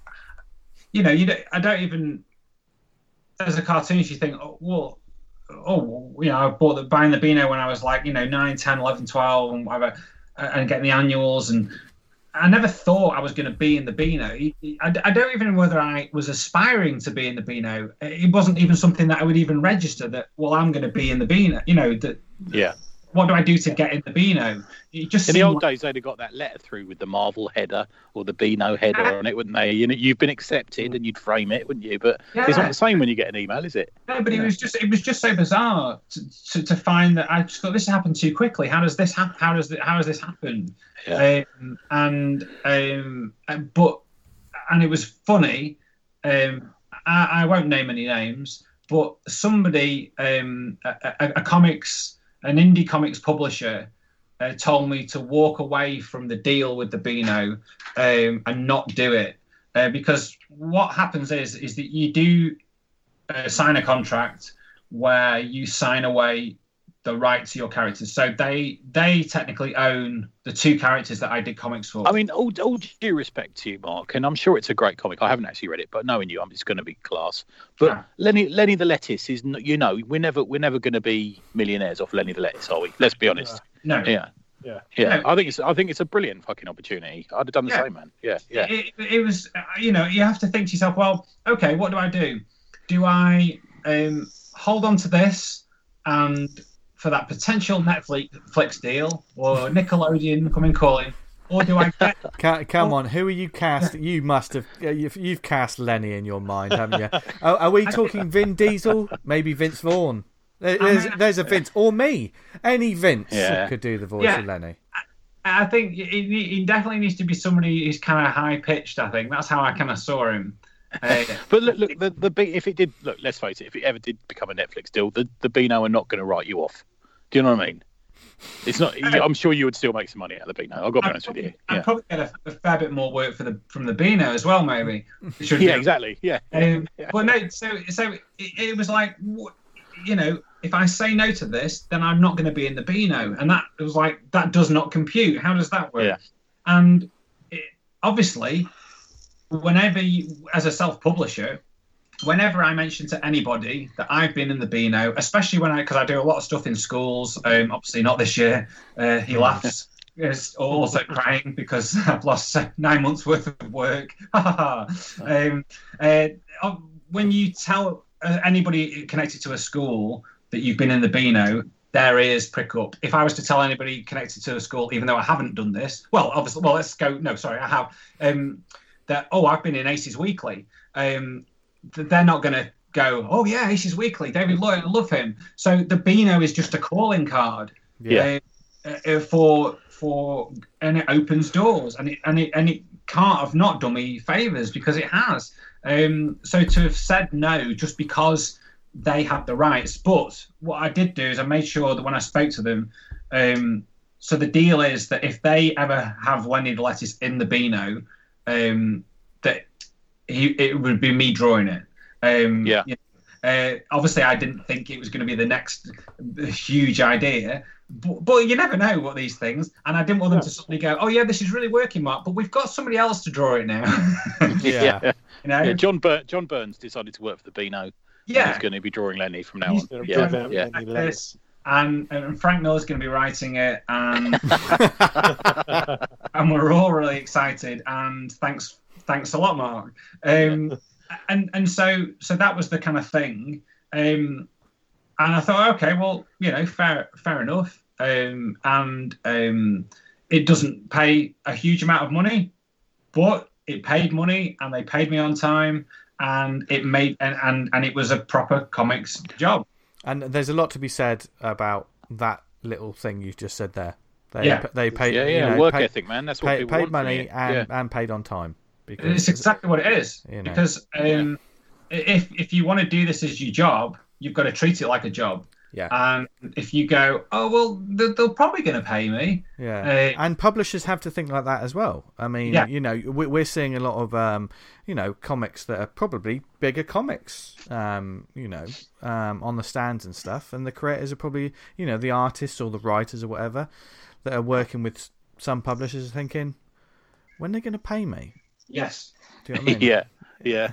you know, you don't, I don't even as a cartoonist you think, oh, well. Oh, you know, I bought the buying the Beano when I was like, you know, nine, ten, eleven, twelve, and whatever, and getting the annuals. And I never thought I was going to be in the Beano. I, I don't even know whether I was aspiring to be in the Beano. It wasn't even something that I would even register that, well, I'm going to be in the Beano. You know, that Yeah. what do I do to get in the Beano? It just In the seemed old like- days, they'd have got that letter through with the Marvel header or the Beano header on it, wouldn't they? You know, you've been accepted, and you'd frame it, wouldn't you? But it's Yeah. not the same when you get an email, is it? No, but it was just it was just so bizarre to, to, to find that I just thought this happened too quickly. How does this happen? How does it, how has this happened? Yeah. Um, and um, uh, but and it was funny. Um, I, I won't name any names, but somebody, um, a, a, a comics, an indie comics publisher, uh, told me to walk away from the deal with the Beano um, and not do it uh, because what happens is is that you do. uh, sign a contract where you sign away the right to your characters. So they they technically own the two characters that I did comics for. I mean, all, all due respect to you, Mark, and I'm sure it's a great comic. I haven't actually read it, but knowing you, I'm it's going to be class. But Yeah. Lenny Lenny the Lettuce is, n- you know, we're never we're never going to be millionaires off Lenny the Lettuce, are we? Let's be honest. No. Yeah. Yeah. Yeah, No. I think it's I think it's a brilliant fucking opportunity. I'd have done the Yeah. same, man. Yeah, yeah. It, it, it was, uh, you know, you have to think to yourself, well, okay, what do I do? Do I um, hold on to this and for that potential Netflix deal or Nickelodeon coming calling, or do I get? Ca- Come on, who are you cast? You must have uh, you've, you've cast Lenny in your mind, haven't you? Are, are we talking Vin Diesel? Maybe Vince Vaughn. There- There's, there's a Vince or me. Any Vince Yeah. could do the voice Yeah. of Lenny. I think it, it definitely needs to be somebody who's kind of high pitched. I think that's how I kind of saw him. Uh, But look, look the the B- if it did look, let's face it, if it ever did become a Netflix deal, the the Beano are not going to write you off. Do you know what I mean? It's not. I'm sure you would still make some money out of the Beano. I've got to be I'd honest with probably, you. I'd Yeah, probably get a, a fair bit more work for the from the Beano as well, maybe. Which would yeah, be- exactly. Yeah. Um, Yeah. But no, so so it, it was like, wh- you know, if I say no to this, then I'm not going to be in the Beano, and that was like that does not compute. How does that work? Yeah. And it, obviously, whenever you, as a self-publisher, whenever I mention to anybody that I've been in the Beano, especially when I, because I do a lot of stuff in schools, um, obviously not this year, uh, he laughs. Is also crying because I've lost nine months worth of work. um, uh, when you tell uh, anybody connected to a school that you've been in the Beano, their ears prick up. If I was to tell anybody connected to a school, even though I haven't done this, well, obviously, well, let's go. No, sorry, I have. Um, that oh, I've been in Aces Weekly. Um, they're not going to go, oh yeah, Aces Weekly, David Lloyd, I love him. So the Beano is just a calling card. Yeah. Uh, uh, for for and it opens doors, and it and it and it can't have not done me favors because it has. Um, so to have said no just because they had the rights, but what I did do is I made sure that when I spoke to them, um, so the deal is that if they ever have Lenny the Lettuce in the Beano, um, that he it would be me drawing it. Um, Yeah. you know, uh, obviously, I didn't think it was going to be the next huge idea. But, but you never know what these things, and I didn't want them to suddenly go, "Oh yeah, this is really working, Mark." But we've got somebody else to draw it now. Yeah. yeah. you know, Yeah, John Bur- John Burns decided to work for the Beano. yeah. He's going to be drawing Lenny from now He's on. Gonna Yeah, prevent yeah. any less. and, and Frank Miller's going to be writing it, and and we're all really excited. And thanks, thanks a lot, Mark. Um, and and so so that was the kind of thing. Um, and I thought, okay, well, you know, fair fair enough. Um, and um, it doesn't pay a huge amount of money, but it paid money, and they paid me on time, and it made and and, and it was a proper comics job. And there's a lot to be said about that little thing you just said there. They Yeah. they paid Yeah, you yeah, know, work paid, ethic, man. That's what paid, people paid want from money you. and, Yeah. and paid on time. It's Because exactly what it is. You know. Because um, if if you want to do this as your job, you've got to treat it like a job. Yeah. And if you go, oh well, they're, they're probably going to pay me. Yeah, Uh, and publishers have to think like that as well. I mean, Yeah. you know, we- we're seeing a lot of, um, you know, comics that are probably bigger comics, um, you know, um, on the stands and stuff, and the creators are probably, you know, the artists or the writers or whatever that are working with some publishers are thinking, when are they going to pay me? Yes. Do you know what I mean? yeah, yeah.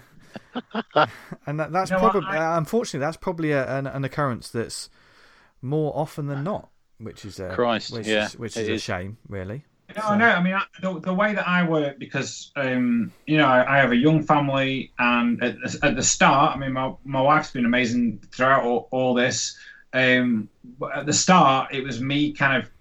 And that, that's You know what, probably, I- uh, unfortunately, that's probably a, an, an occurrence that's more often than not, which is a, Christ, which yeah, is, which it is a is. shame, really. No, So- I know. I mean, I, the, the way that I work, because um, you know, I, I have a young family, and at the, at the start, I mean, my my wife's been amazing throughout all, all this. Um, but at the start, it was me kind of,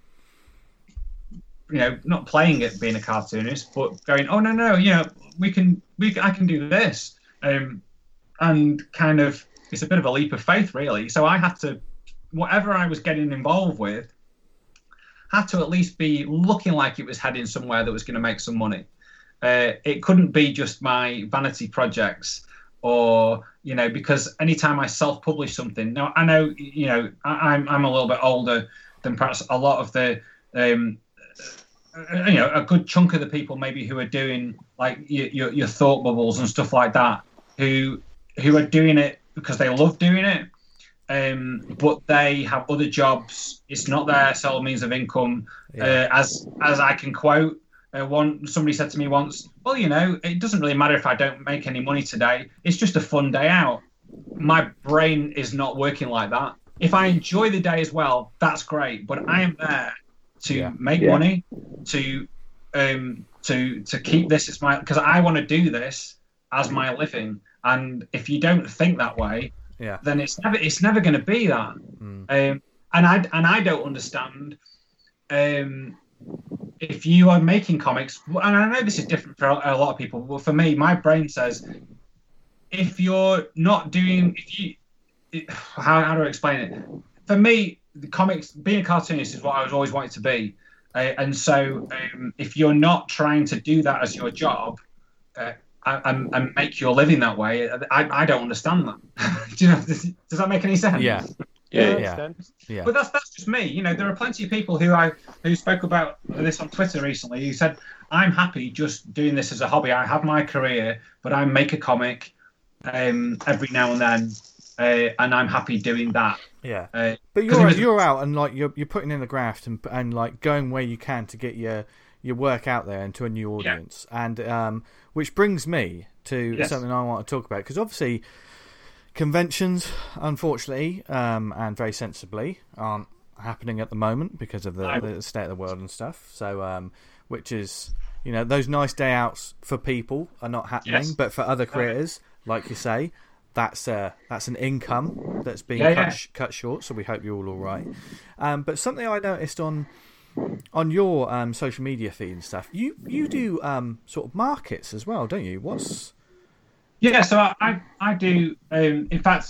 you know, not playing it being a cartoonist, but going, oh no, no, you know, we can, we can, I can do this, um, and kind of, it's a bit of a leap of faith, really. So I had to, whatever I was getting involved with, had to at least be looking like it was heading somewhere that was going to make some money. Uh, it couldn't be just my vanity projects, or you know, because anytime I self-publish something, now I know, you know, I, I'm I'm a little bit older than perhaps a lot of the, um, you know, a good chunk of the people maybe who are doing like your your, your thought bubbles and stuff like that, who who are doing it because they love doing it. Um, but they have other jobs. It's not their sole means of income. Yeah. Uh, as as I can quote, uh, one somebody said to me once, "Well, you know, it doesn't really matter if I don't make any money today. It's just a fun day out." My brain is not working like that. If I enjoy the day as well, that's great. But I am there to yeah. make yeah. money, to um, to to keep this as my, because I want to do this as my living. And if you don't think that way, yeah. then it's never it's never going to be that. Mm. Um, and I and I don't understand um, if you are making comics. And I know this is different for a lot of people, but for me, my brain says if you're not doing, if you, it, how how do I explain it? For me, the comics, being a cartoonist is what I was always wanted to be, uh, and so um, if you're not trying to do that as your job. Uh, And, and make your living that way, I, I don't understand that. Do you know? Does, does that make any sense? Yeah, yeah, yeah. yeah. But that's that's just me. You know, there are plenty of people who I who spoke about this on Twitter recently. Who said, "I'm happy just doing this as a hobby. I have my career, but I make a comic um, every now and then, uh, and I'm happy doing that." Yeah, uh, but you're was, you're out and like you're you're putting in the graft and and like going where you can to get your your work out there into a new audience, yeah. and um, which brings me to yes. something I want to talk about, because obviously conventions, unfortunately, um, and very sensibly, aren't happening at the moment because of the, the state of the world and stuff. So, um, which is, you know, those nice day outs for people are not happening, yes. but for other creators, like you say, that's uh, that's an income that's being yeah, cut, yeah. cut short. So we hope you're all all right. Um, but something I noticed on. On your um, social media feed and stuff, you you do um, sort of markets as well, don't you? What's yeah, so I I, I do. Um, in fact,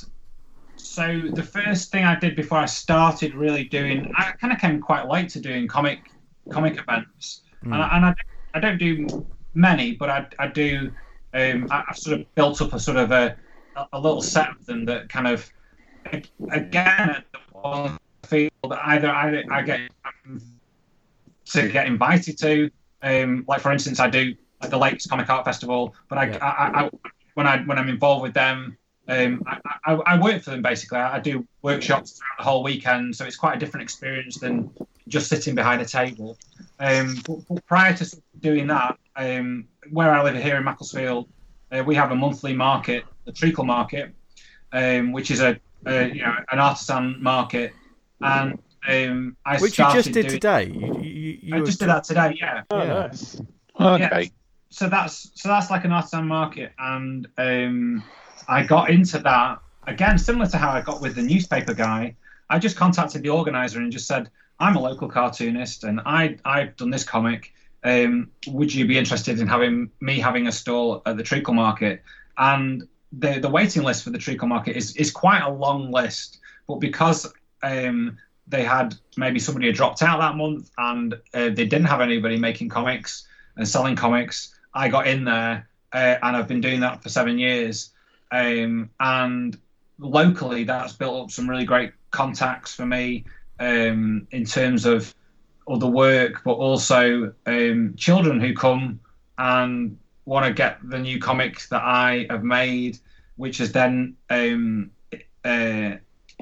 so the first thing I did before I started really doing, I kind of came quite late to doing comic comic events, mm. and, I, and I I don't do many, but I I do. Um, I, I've sort of built up a sort of a a little set of them that kind of again at the one field that either I I get. Um, to get invited to, um, like for instance, I do like the Lakes Comic Art Festival, but I, yeah. I, I, I, when I when I'm involved with them, um, I, I, I work for them basically. I, I do workshops throughout the whole weekend, so it's quite a different experience than just sitting behind a table. Um, but, but prior to doing that, um, where I live here in Macclesfield, uh, we have a monthly market, the Treacle Market, um, which is a, a you know an artisan market, and Um, I Which you just did doing... today. You, you, you I just did that today. Yeah. Oh, yeah. nice. Okay. Yeah. So that's so that's like an artisan market, and um, I got into that again, similar to how I got with the newspaper guy. I just contacted the organizer and just said, "I'm a local cartoonist, and I I've done this comic. Um, would you be interested in having me having a stall at the Treacle Market?" And the the waiting list for the Treacle Market is is quite a long list, but because um, they had maybe somebody had dropped out that month and uh, they didn't have anybody making comics and selling comics, I got in there uh, and I've been doing that for seven years. Um, and locally, that's built up some really great contacts for me um, in terms of other work, but also um, children who come and want to get the new comics that I have made, which has then um, uh,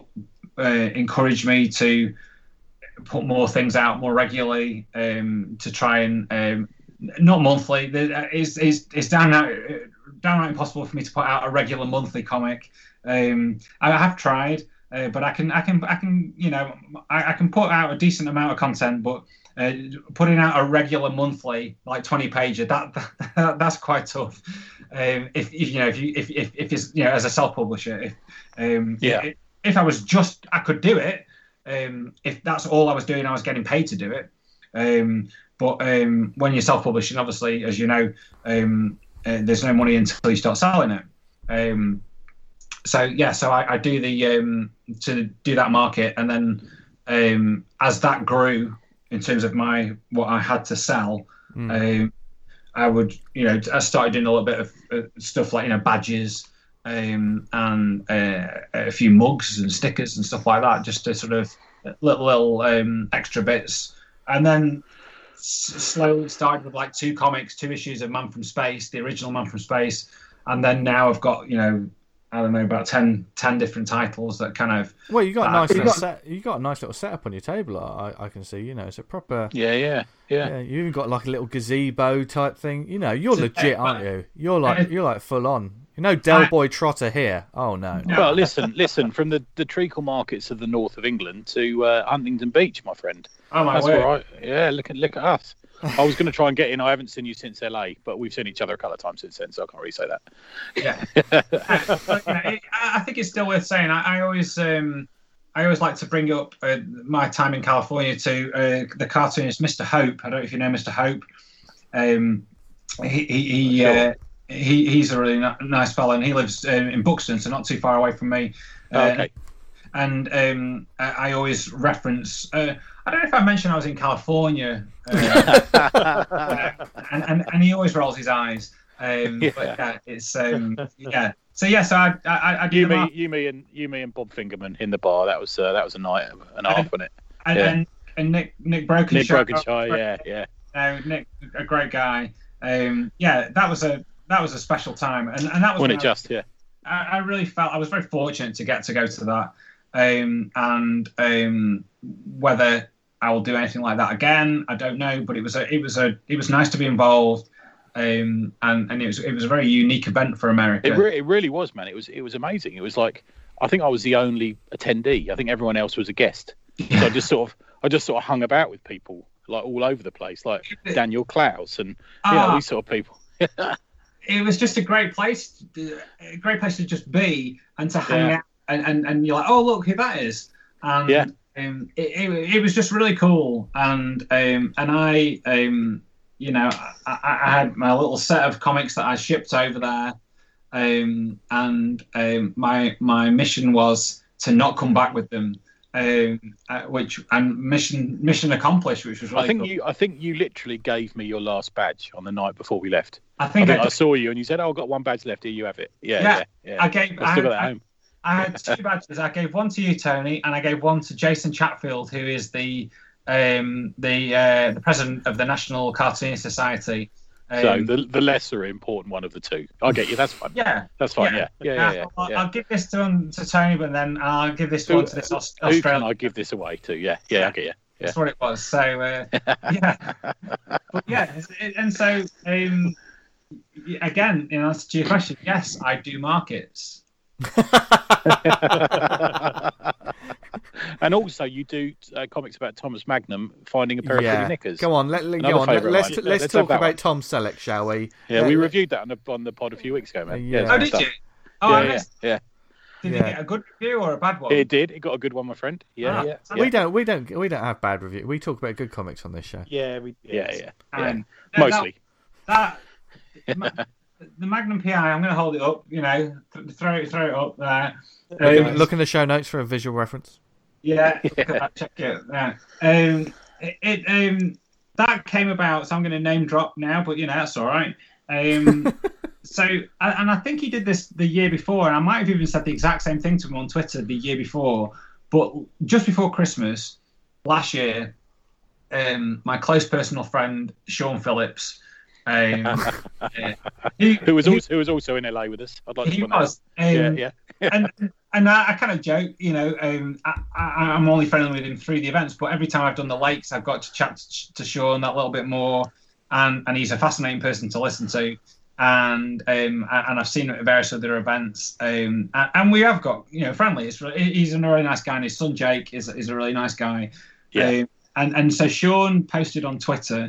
Uh, encouraged me to put more things out more regularly, um, to try and um, not monthly. It's, it's, it's downright, downright impossible for me to put out a regular monthly comic. Um, I have tried, uh, but I can I can I can you know I, I can put out a decent amount of content, but uh, putting out a regular monthly like twenty pager that, that that's quite tough. Um, if, if you know if you if if, if it's you know as a self publisher, if um, yeah. If, If I was just, I could do it. Um, if that's all I was doing, I was getting paid to do it. Um, but um, when you're self-publishing, obviously, as you know, um, uh, there's no money until you start selling it. Um, so yeah, so I, I do the um, to do that market, and then um, as that grew in terms of my what I had to sell, mm. um, I would you know I started doing a little bit of uh, stuff like you know badges. Um, and uh, a few mugs and stickers and stuff like that, just to sort of little little um, extra bits. And then s- slowly started with like two comics, two issues of Man from Space, the original Man from Space, and then now I've got you know I don't know, about ten, ten different titles that kind of. Well, you got a nice uh, little set. You got a nice little setup on your table. I, I can see. You know, it's a proper. Yeah, yeah, yeah. Yeah, you even got like a little gazebo type thing. You know, you're legit, aren't you? You're like you're like full on. You know, Del Boy Trotter here. Oh no. No. Well, listen, listen. From the, the treacle markets of the north of England to uh, Huntington Beach, my friend. Oh my That's word! where I, yeah, look at look at us. I was going to try and get in. I haven't seen you since L A, but we've seen each other a couple of times since then, so I can't really say that. Yeah, uh, but, you know, it, I think it's still worth saying. I, I always, um, I always like to bring up uh, my time in California to uh, the cartoonist Mister Hope. I don't know if you know Mister Hope. Um, he he he, Sure. uh, he he's a really n- nice fellow, and he lives uh, in Buxton, so not too far away from me. Uh, Oh, okay. And um, I, I always reference. Uh, I don't know if I mentioned I was in California, uh, uh, and, and and he always rolls his eyes. Um, Yeah. But yeah, it's um, yeah. So yeah, so I I, I do You, the me, mar- you, me, and you, me, and Bob Fingerman in the bar. That was uh, that was a night and a I half, wasn't it? and, yeah. and and Nick Nick Brokenshire. Nick Brokenshire, yeah, yeah. No, Nick, a great guy. Um, yeah, that was a that was a special time, and and that was Wasn't when it I- just? Yeah. I, I really felt I was very fortunate to get to go to that, um, and um, whether I will do anything like that again, I don't know. But it was a, it was a, it was nice to be involved, um, and and it was it was a very unique event for America. It, re- it really was, man. It was it was amazing. It was like I think I was the only attendee. I think everyone else was a guest. So I just sort of I just sort of hung about with people like all over the place, like Daniel Klaus and you know, Ah. these sort of people. It was just a great place, a great place to just be and to hang Yeah. out, and, and, and you're like, oh look who that is, and Yeah. um, it, it, it was just really cool, and um, and I um, you know I, I had my little set of comics that I shipped over there, um, and um, my my mission was to not come back with them, um, uh, which and mission mission accomplished, which was really I think cool. you I think you literally gave me your last badge on the night before we left. I I think think I, I saw you and you said, "Oh, I've got one badge left. Here, you have it." Yeah, Yeah, yeah, yeah. I gave I've still got I- that I- home. I had two badges. I gave one to you, Tony, and I gave one to Jason Chatfield, who is the um, the uh, the president of the National Cartoon Society. Um, So the the lesser important one of the two. I get you. That's fine. yeah, That's fine. yeah. Yeah, yeah, yeah. yeah, I'll, yeah. I'll give this to, um, to Tony, but then I'll give this Who- one to this Aus- Who can Australian. I give this away to? Yeah, yeah, I get you. Yeah. That's what it was. So uh, yeah, but yeah, it's- and so um, y- again, in answer to your question, yes, I do markets. And also, you do uh, comics about Thomas Magnum finding a pair of Yeah. pretty knickers. Go on, let, let- Another go on. Let, favourite let's line. let's, Let's have talk that about one. Tom Selleck, shall we? Yeah, Let- we let- reviewed that on the on the pod a few weeks ago, man. Yeah. it's Oh, good did stuff. you? Oh, Yeah, I yeah, missed- yeah. Did you Yeah. get a good review or a bad one? It did. It got a good one, my friend. Yeah, Ah, yeah, so yeah. We don't we don't we don't have bad review. We talk about good comics on this show. Yeah, we. Yeah, yeah, yeah. Um, Mostly. That, that ma- the Magnum P I. I'm going to hold it up. You know, th- throw it, throw it up there. Look, Um, in, look in the show notes for a visual reference. Yeah, look at that, check it. Yeah. Um, it, it um that came about. So I'm going to name drop now, but you know that's all right. Um, so and and I think he did this the year before, and I might have even said the exact same thing to him on Twitter the year before. But just before Christmas last year, um, my close personal friend Sean Phillips, um, uh, he, Who was he- also who was also in L A with us? I'd like to he point that out. was. Um, Yeah, yeah. and and I, I kind of joke, you know, um, I, I, I'm only friendly with him through the events, but every time I've done the lakes, I've got to chat to, to Sean that little bit more, and and he's a fascinating person to listen to, and um, and I've seen him at various other events, um, and, and we have got, you know, friendly. It's really, he's a really nice guy, and his son Jake is is a really nice guy. Yeah. Um, and and so Sean posted on Twitter,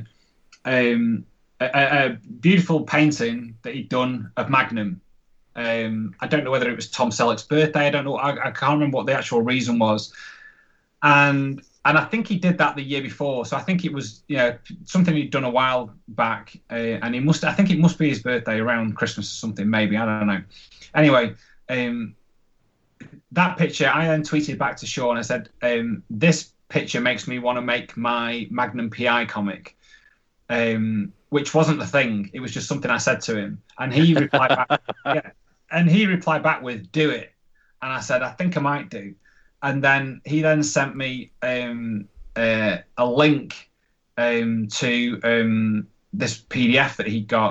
um, a, a a beautiful painting that he'd done of Magnum. Um, I don't know whether it was Tom Selleck's birthday. I don't know. I, I can't remember what the actual reason was. And and I think he did that the year before. So I think it was, you know, something he'd done a while back. Uh, and he must. I think it must be his birthday around Christmas or something. Maybe, I don't know. Anyway, um, that picture I then tweeted back to Sean. I said, um, "This picture makes me want to make my Magnum P I comic." Um, which wasn't the thing. It was just something I said to him, and he replied back. Yeah. And he replied back with "Do it," and I said, "I think I might do." And then he then sent me um, uh, a link um, to um, this P D F that he got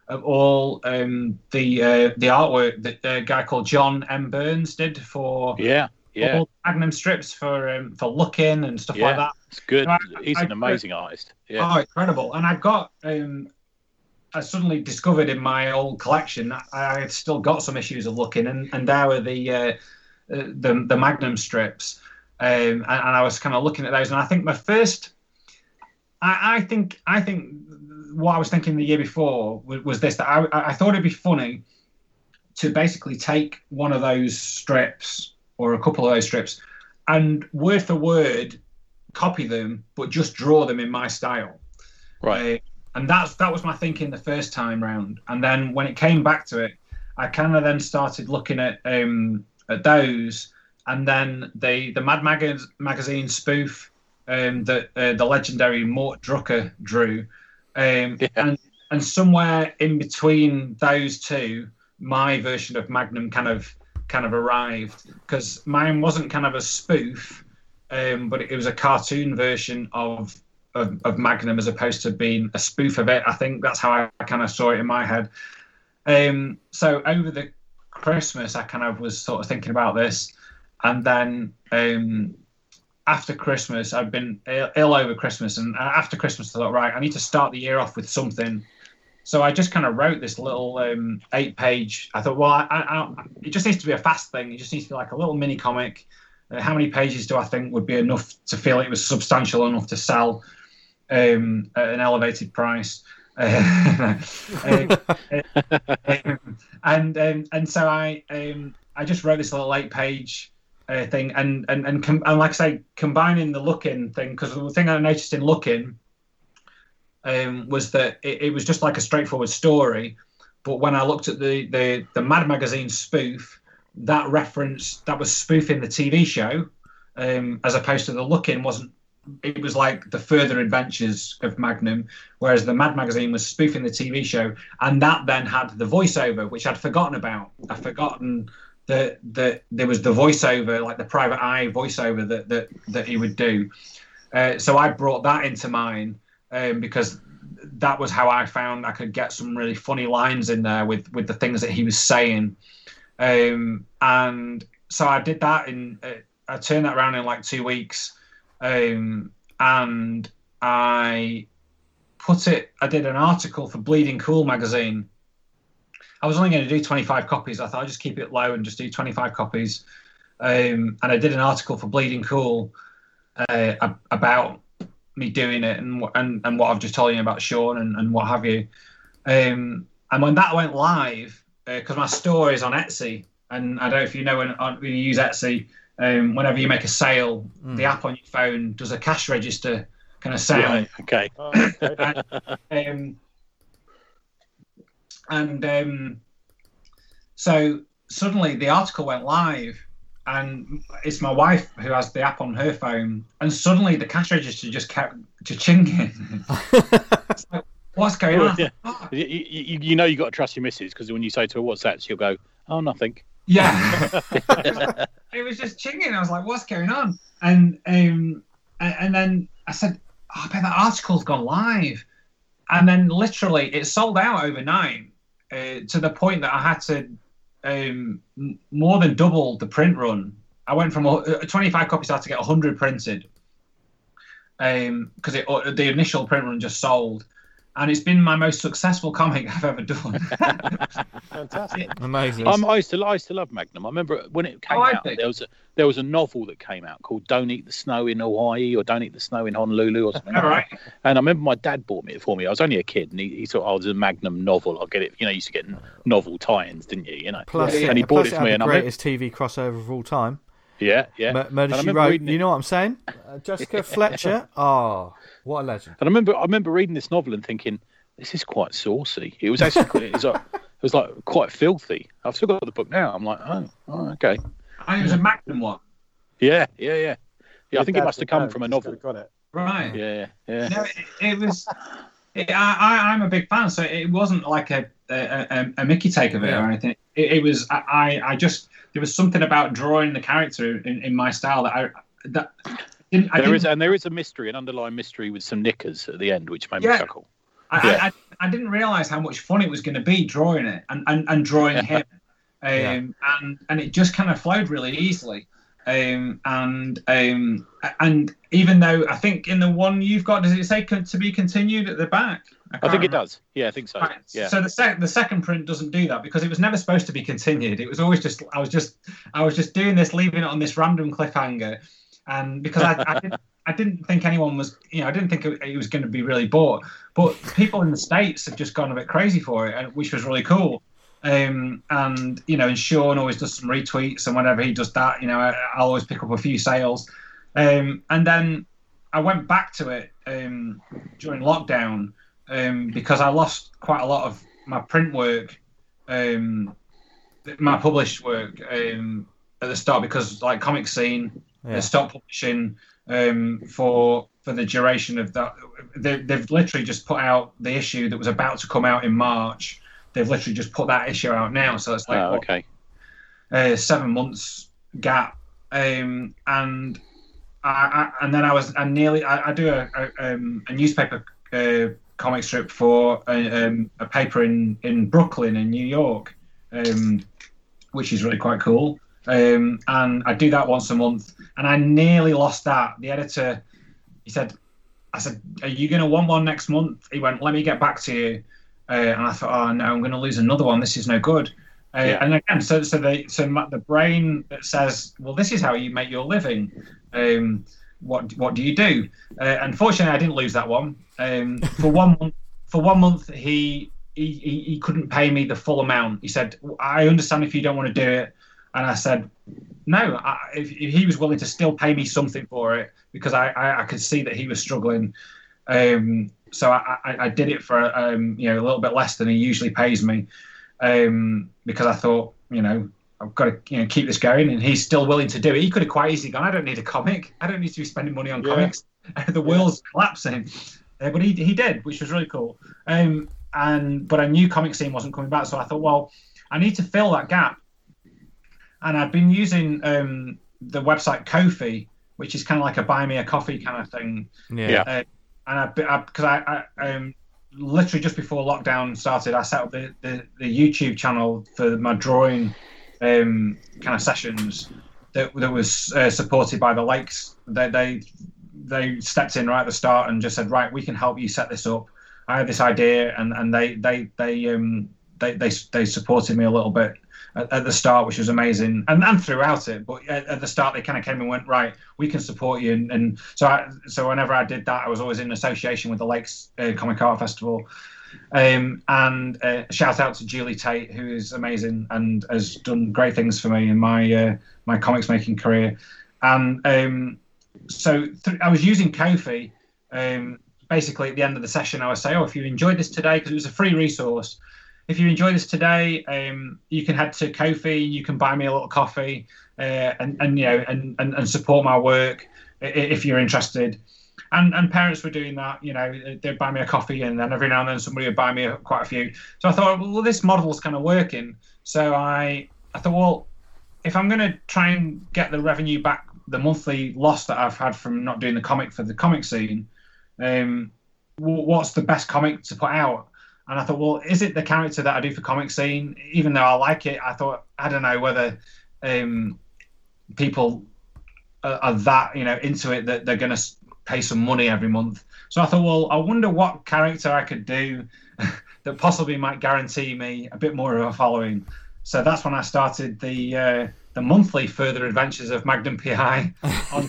of all um, the uh, the artwork that a guy called John M. Burns did for yeah, yeah, all Magnum strips for um, for Looking and stuff yeah, like that. It's good. So I, He's I, an amazing I, artist. Yeah. Oh, incredible! And I've got. Um, I suddenly discovered in my old collection I, I had still got some issues of Looking, and and there were the uh, the the Magnum strips, um, and, and I was kind of looking at those, and I think my first, I, I think I think what I was thinking the year before was, was this, that I I thought it'd be funny to basically take one of those strips or a couple of those strips and word for word copy them, but just draw them in my style, right. Uh, And that's that was my thinking the first time round. And then when it came back to it, I kind of then started looking at um, at those, and then the the Mad Mag- magazine spoof um, that uh, the legendary Mort Drucker drew, um, yeah. and and somewhere in between those two, my version of Magnum kind of kind of arrived, because mine wasn't kind of a spoof, um, but it was a cartoon version of. Of, of Magnum as opposed to being a spoof of it. I think that's how I, I kind of saw it in my head. Um, so over the Christmas, I kind of was sort of thinking about this, and then um, after Christmas, I've been ill, ill over Christmas, and after Christmas, I thought, right, I need to start the year off with something. So I just kind of wrote this little um, eight-page. I thought, well, I, I, it just needs to be a fast thing. It just needs to be like a little mini comic. Uh, how many pages do I think would be enough to feel it was substantial enough to sell Um, at an elevated price, uh, um, um, and um, and so I um, I just wrote this little eight page uh, thing, and and and, com- and like I say, combining the Looking thing, because the thing I noticed in Looking um, was that it, it was just like a straightforward story, but when I looked at the the the Mad magazine spoof, that reference that was spoofing the T V show, um, as opposed to the Looking wasn't. It was like the further adventures of Magnum, whereas the Mad magazine was spoofing the T V show, and that then had the voiceover, which I'd forgotten about. I'd forgotten that that there was the voiceover, like the Private Eye voiceover that that that he would do. Uh, so I brought that into mine um, because that was how I found I could get some really funny lines in there with with the things that he was saying, um, and so I did that in. Uh, I turned that around in like two weeks. Um, and I put it, I did an article for Bleeding Cool magazine. I was only going to do twenty-five copies. I thought I'd just keep it low and just do twenty-five copies. Um, and I did an article for Bleeding Cool uh, about me doing it and, and, and what I've just told you about Sean and, and what have you. Um, and when that went live, because uh, my store is on Etsy, and I don't know if you know when, when you use Etsy, Um, whenever you make a sale, mm. the app on your phone does a cash register kind of sound. Right, okay. Oh, okay. and um, and um, so suddenly the article went live, and it's my wife who has the app on her phone, and suddenly the cash register just kept chinging. It's like, what's going on? Yeah. Oh. You, you, you know you got to trust your missus, because when you say to her, what's that? She'll go, oh, nothing. Yeah. It was just chinging. I was like, what's going on? And um, and, and then I said, oh, I bet that article's gone live. And then literally it sold out overnight uh, to the point that I had to um, more than double the print run. I went from uh, twenty-five copies, I had to get one hundred printed because um, the initial print run just sold. And it's been my most successful comic I've ever done. Fantastic, amazing. Um, I used to, I used to love Magnum. I remember when it came oh, out. There was a there was a novel that came out called "Don't Eat the Snow in Hawaii" or "Don't Eat the Snow in Honolulu" or something. All like right. that. And I remember my dad bought me it for me. I was only a kid, and he, he thought, "Oh, it's a Magnum novel. I'll get it." You know, you used to get novel tie-ins, didn't you? You know. Plus, and he yeah, bought plus it for me. The And greatest T V crossover of all time. Yeah, yeah. M- Murder She Wrote. You know what I'm saying? Uh, Jessica Fletcher. Oh, what a legend! And I remember, I remember reading this novel and thinking, this is quite saucy. It was actually, it was like, it was like quite filthy. I've still got the book now. I'm like, oh, oh okay. I think it was a Magnum one. Yeah, yeah, yeah. Yeah, I think it Dad must have come know, from a he's novel. Got it. Right. Yeah, yeah. No, it, it was. It, I, I, I'm a big fan, so it wasn't like a a, a, a Mickey take of it yeah. or anything. It, it was. I, I just there was something about drawing the character in, in my style that I that didn't. I There didn't, is, and there is a mystery, an underlying mystery with some knickers at the end, which made Yeah. me chuckle. I, Yeah. I, I didn't realize how much fun it was going to be drawing it and, and, and drawing him. Um, yeah. and, and it just kind of flowed really easily. Um, and um, and even though I think in the one you've got, does it say to be continued at the back? I, I think remember. It does. Yeah, I think so. Right. Yeah. So the sec- the second print doesn't do that because it was never supposed to be continued. It was always just I was just I was just doing this, leaving it on this random cliffhanger, and because I I, didn't, I didn't think anyone was you know I didn't think it, it was going to be really bought, but people in the States have just gone a bit crazy for it, and, which was really cool. Um, and you know, and Sean always does some retweets, and whenever he does that, you know, I, I'll always pick up a few sales. Um, and then I went back to it um, during lockdown um, because I lost quite a lot of my print work, um, my published work um, at the start because, like, Comic Scene, yeah. they stopped publishing um, for for the duration of that. They, they've literally just put out the issue that was about to come out in March. They've literally just put that issue out now, so it's like oh, okay. what, uh, seven months gap, um, and I, I and then I was I nearly I, I do a a, um, a newspaper uh, comic strip for a, um, a paper in, in Brooklyn in New York, um, which is really quite cool, um, and I do that once a month, and I nearly lost that. The editor, he said, I said, "Are you going to want one next month?" He went, "Let me get back to you." Uh, and I thought, oh no, I'm going to lose another one. This is no good. Uh, yeah. And again, so so the so the brain that says, well, this is how you make your living. Um, what what do you do? Uh, unfortunately, I didn't lose that one. Um, for one month, for one month, he, he he he couldn't pay me the full amount. He said, I understand if you don't want to do it. And I said, no. I, if, if he was willing to still pay me something for it, because I I, I could see that he was struggling. Um, So I, I, I did it for um, you know a little bit less than he usually pays me, um, because I thought you know I've got to you know keep this going, and he's still willing to do it. He could have quite easily gone, I don't need a comic, I don't need to be spending money on yeah. comics. The world's yeah. collapsing, uh, but he he did, which was really cool. Um, and but I knew Comic Scene wasn't coming back, so I thought, well, I need to fill that gap. And I've been using um, the website Ko-fi, which is kind of like a buy me a coffee kind of thing. Yeah. Uh, And I, because I, I, I um, literally just before lockdown started, I set up the, the, the YouTube channel for my drawing um, kind of sessions that that was uh, supported by the Lakes. They, they they stepped in right at the start and just said, right, we can help you set this up. I had this idea, and, and they they they um they, they they supported me a little bit at, at the start, which was amazing, and and throughout it. But at, at the start, they kind of came and went, right, we can support you, and, and so I, so whenever I did that, I was always in association with the Lakes uh, Comic Art Festival. Um, and uh, shout out to Julie Tate, who is amazing and has done great things for me in my uh, my comics making career. And um, so th- I was using Ko-fi. Um, basically, at the end of the session, I would say, "Oh, if you enjoyed this today," because it was a free resource. If you enjoy this today, um, you can head to Ko-fi. You can buy me a little coffee, uh, and and you know, and, and, and support my work if you're interested. And and parents were doing that. You know, they'd buy me a coffee, and then every now and then somebody would buy me a, quite a few. So I thought, well, this model's kind of working. So I I thought, well, if I'm going to try and get the revenue back, the monthly loss that I've had from not doing the comic for the Comic Scene, um, what's the best comic to put out? And I thought, well, is it the character that I do for Comic Scene? Even though I like it, I thought, I don't know whether um, people are, are that, you know, into it that they're going to pay some money every month. So I thought, well, I wonder what character I could do that possibly might guarantee me a bit more of a following. So that's when I started the uh, the monthly Further Adventures of Magnum P I. On...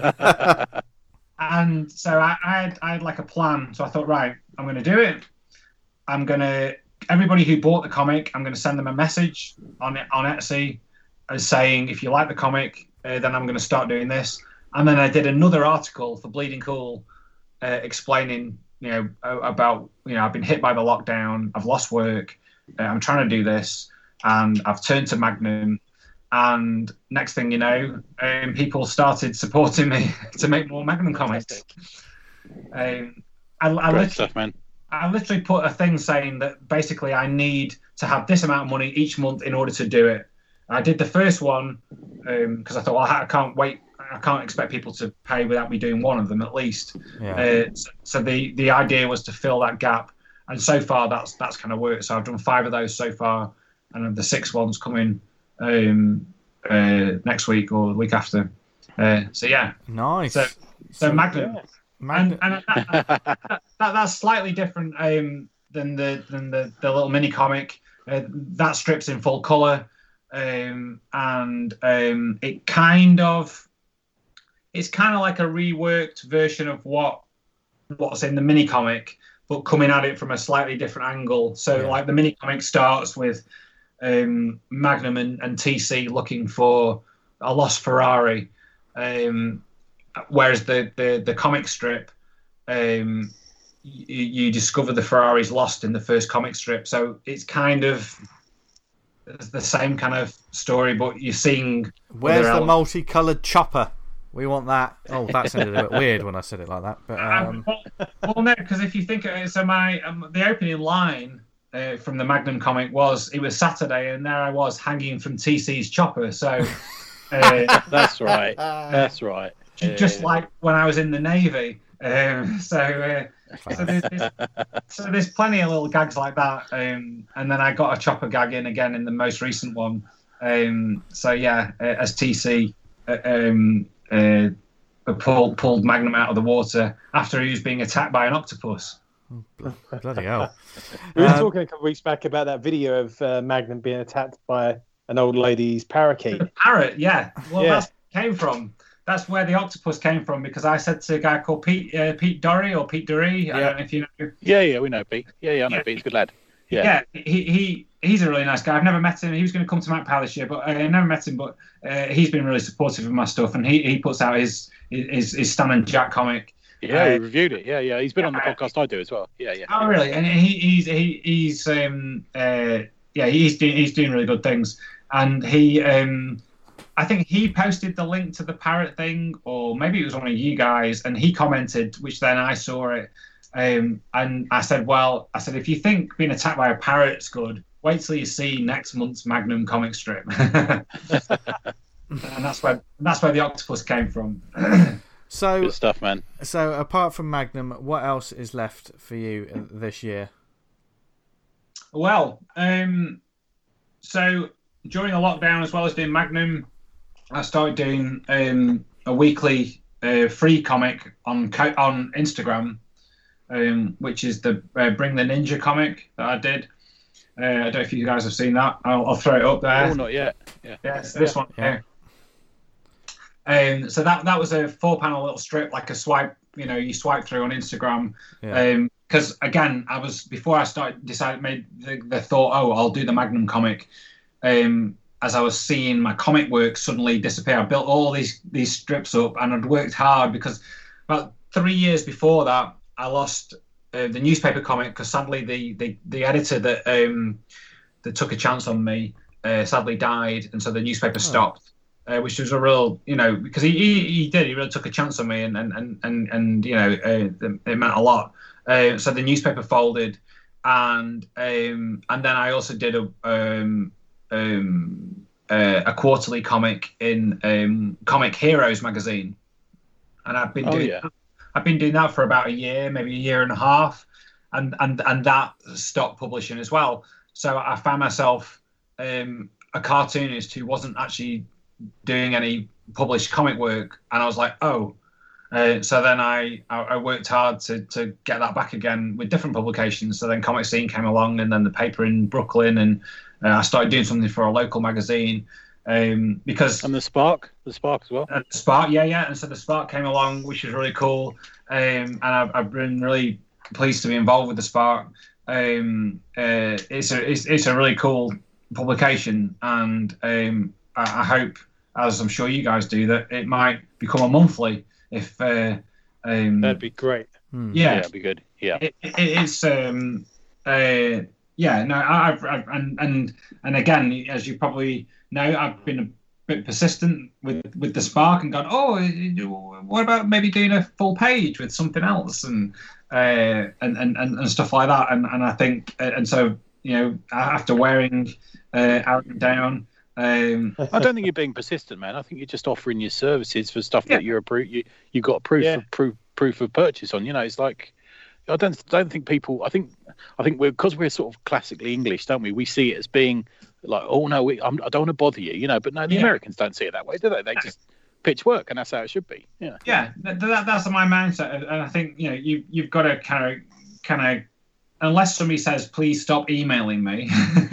and so I, I, had, I had like a plan. So I thought, right, I'm going to do it. I'm going to, everybody who bought the comic, I'm going to send them a message on on Etsy as saying, if you like the comic, uh, then I'm going to start doing this. And then I did another article for Bleeding Cool uh, explaining, you know, about, you know, I've been hit by the lockdown, I've lost work, uh, I'm trying to do this, and I've turned to Magnum. And next thing you know, um, people started supporting me to make more Magnum comics. Um, I, I, Great stuff, man. I literally put a thing saying that basically I need to have this amount of money each month in order to do it. I did the first one because um, I thought, well, I can't wait. I can't expect people to pay without me doing one of them at least. Yeah. Uh, so, so the, the idea was to fill that gap. and so far that's that's kind of worked. So I've done five of those so far, and the sixth one's coming um, uh, next week or the week after. Uh, so yeah, nice. So, so Magnum, yeah. Magnum. and, and that, that, that, that, that's slightly different um, than the than the, the little mini comic. Uh, that strip's in full color, um, and um, it kind of it's kind of like a reworked version of what what's in the mini comic, but coming at it from a slightly different angle. So Yeah. like the mini comic starts with um, Magnum and, and T C looking for a lost Ferrari, um, whereas the, the, the comic strip, um, you, you discover the Ferrari's lost in the first comic strip. So it's kind of the same kind of story, but you're seeing... Where's the ele- multicoloured chopper? We want that. Oh, that sounded a bit weird when I said it like that. But um... well, well, no, because if you think of it, so my um, the opening line uh, from the Magnum comic was, it was Saturday, and there I was hanging from T C's chopper. So uh, That's right. That's right. just Yeah. like when I was in the Navy. Um, so, uh, so, there's, there's, so there's plenty of little gags like that. Um, and then I got a chopper gag in again in the most recent one. Um, so yeah, uh, as T C uh, um, uh, pulled, pulled Magnum out of the water after he was being attacked by an octopus. bloody hell. We were Um, talking a couple of weeks back about that video of uh, Magnum being attacked by an old lady's parakeet. The parrot, yeah. Well, Yeah. that's where it came from. That's where the octopus came from, because I said to a guy called Pete uh, Pete Dorry or Pete Dury, I Yeah. don't know if you know. Yeah, yeah, we know Pete. Yeah, yeah, I know Yeah. Pete. He's a good lad. Yeah. Yeah, he, he he's a really nice guy. I've never met him. He was going to come to Magpie this year, but uh, I never met him. But uh, he's been really supportive of my stuff, and he, he puts out his his, his Stan and Jack comic. Yeah, he Uh, reviewed it. Yeah, yeah. He's been on the yeah. podcast I do as well. Yeah, yeah. Oh, really? And he, he's he, he's um uh yeah he's doing he's doing really good things, and he um I think he posted the link to the parrot thing, or maybe it was one of you guys, and he commented, which then I saw it, um and I said, well, I said if you think being attacked by a parrot's good, wait till you see next month's Magnum comic strip. And that's where that's where the octopus came from. So, Good stuff, man. so apart from Magnum, what else is left for you uh, this year? Well, um, so during the lockdown, as well as doing Magnum, I started doing um, a weekly uh, free comic on co- on Instagram, um, which is the uh, Bring the Ninja comic that I did. Uh, I don't know if you guys have seen that. I'll, I'll throw it up there. Oh, not yet. Yeah. Yeah, it's this one Yeah. here. Um, so that that was a four-panel little strip, like a swipe. You know, you swipe through on Instagram. Yeah. Because again, I was before I started decided made the, the thought, oh, I'll do the Magnum comic. Um, as I was seeing my comic work suddenly disappear, I built all these these strips up, and I'd worked hard because about three years before that, I lost uh, the newspaper comic because sadly the, the the editor that um that took a chance on me uh, sadly died, and so the newspaper stopped. Uh, which was a real, you know, because he, he he did, he really took a chance on me, and and and and, and you know, uh, it meant a lot. Uh, so the newspaper folded, and um, and then I also did a um, um, uh, a quarterly comic in um, Comic Heroes magazine, and I've been Oh, doing yeah. I've been doing that for about a year, maybe a year and a half, and and and that stopped publishing as well. So I found myself um, a cartoonist who wasn't actually doing any published comic work, and I was like, oh. Uh, so then I, I I worked hard to to get that back again with different publications. So then Comic Scene came along, and then the paper in Brooklyn, and uh, I started doing something for a local magazine um, because And the Spark, the Spark as well. uh, Spark, yeah, yeah. And so the Spark came along, which was really cool, um, and I've, I've been really pleased to be involved with the Spark. Um, uh, it's a it's, it's a really cool publication, and um, I, I hope, as I'm sure you guys do, that it might become a monthly. If uh, um, That'd be great. Hmm. Yeah, yeah, it'd be good. Yeah. it, it, it's um, uh, yeah, no, I've, I've and and and again, as you probably know, I've been a bit persistent with with the Spark and gone, oh, what about maybe doing a full page with something else, and uh, and, and and and stuff like that, and and I think, and so you know, after wearing uh, Aaron down. Um, I don't think you're being persistent, man. I think you're just offering your services for stuff Yeah. that you're appro- you you got a proof Yeah. of proof proof of purchase on. You know, it's like, I don't don't think people. I think I think we're because we're sort of classically English, don't we? We see it as being like, oh no, we, I'm, I don't want to bother you, you know. But no, the yeah. Americans don't see it that way, do they? They just pitch work, and that's how it should be. Yeah, yeah, that, that, that's my mindset, and I think you know you you've got to kind of kind of unless somebody says please stop emailing me,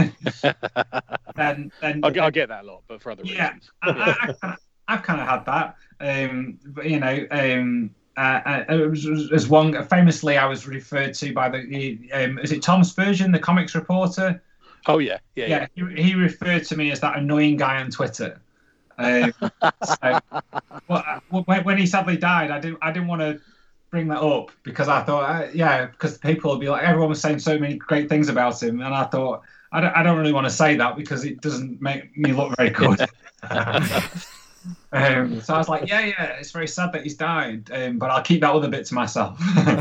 then then I, I get that a lot, but for other yeah, reasons. I, I, I, I've kind of had that, um, but you know. Um, Uh, uh, as one famously, I was referred to by the um, is it Tom Spurgeon, the comics reporter? Oh yeah, yeah, yeah. yeah. He, he referred to me as that annoying guy on Twitter. Um, so, well, when he sadly died, I didn't I didn't want to bring that up because I thought, uh, yeah, because people would be like, everyone was saying so many great things about him, and I thought I don't I don't really want to say that because it doesn't make me look very good. Um, so I was like, yeah, yeah, it's very sad that he's died, um, but I'll keep that other bit to myself.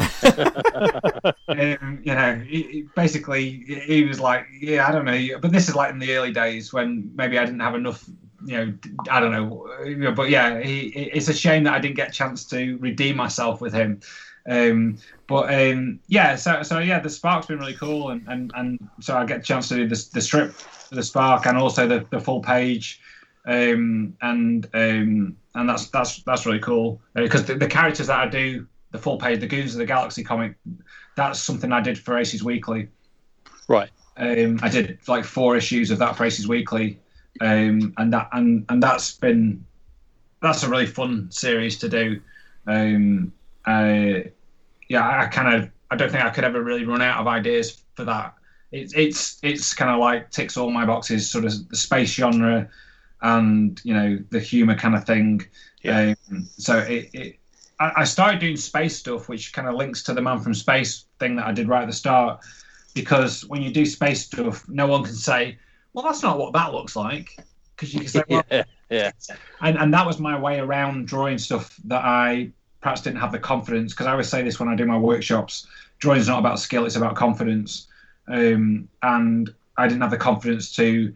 um, you know, he, he basically, he was like, yeah, I don't know, but this is like in the early days when maybe I didn't have enough, you know, I don't know, but yeah, he, it's a shame that I didn't get a chance to redeem myself with him. Um, but um, yeah, so so yeah, the Spark's been really cool, and, and, and so I get a chance to do the, the strip for the Spark and also the, the full page. Um, and um, and that's that's that's really cool because uh, the, the characters that I do, the full page, the Goons of the Galaxy comic, that's something I did for Aces Weekly. Right. Um, I did like four issues of that for Aces Weekly, um, and that and and that's been that's a really fun series to do. Um, uh, yeah, I kind of I don't think I could ever really run out of ideas for that. It's it's it's kind of like ticks all my boxes, sort of the space genre. And you know the humor kind of thing. Yeah. Um, so it, it, I, I started doing space stuff, which kind of links to the Man from Space thing that I did right at the start. Because when you do space stuff, no one can say, "Well, that's not what that looks like," because you can say, "Well," yeah, yeah. And and that was my way around drawing stuff that I perhaps didn't have the confidence. Because I always say this when I do my workshops: drawing is not about skill; it's about confidence. Um, and I didn't have the confidence to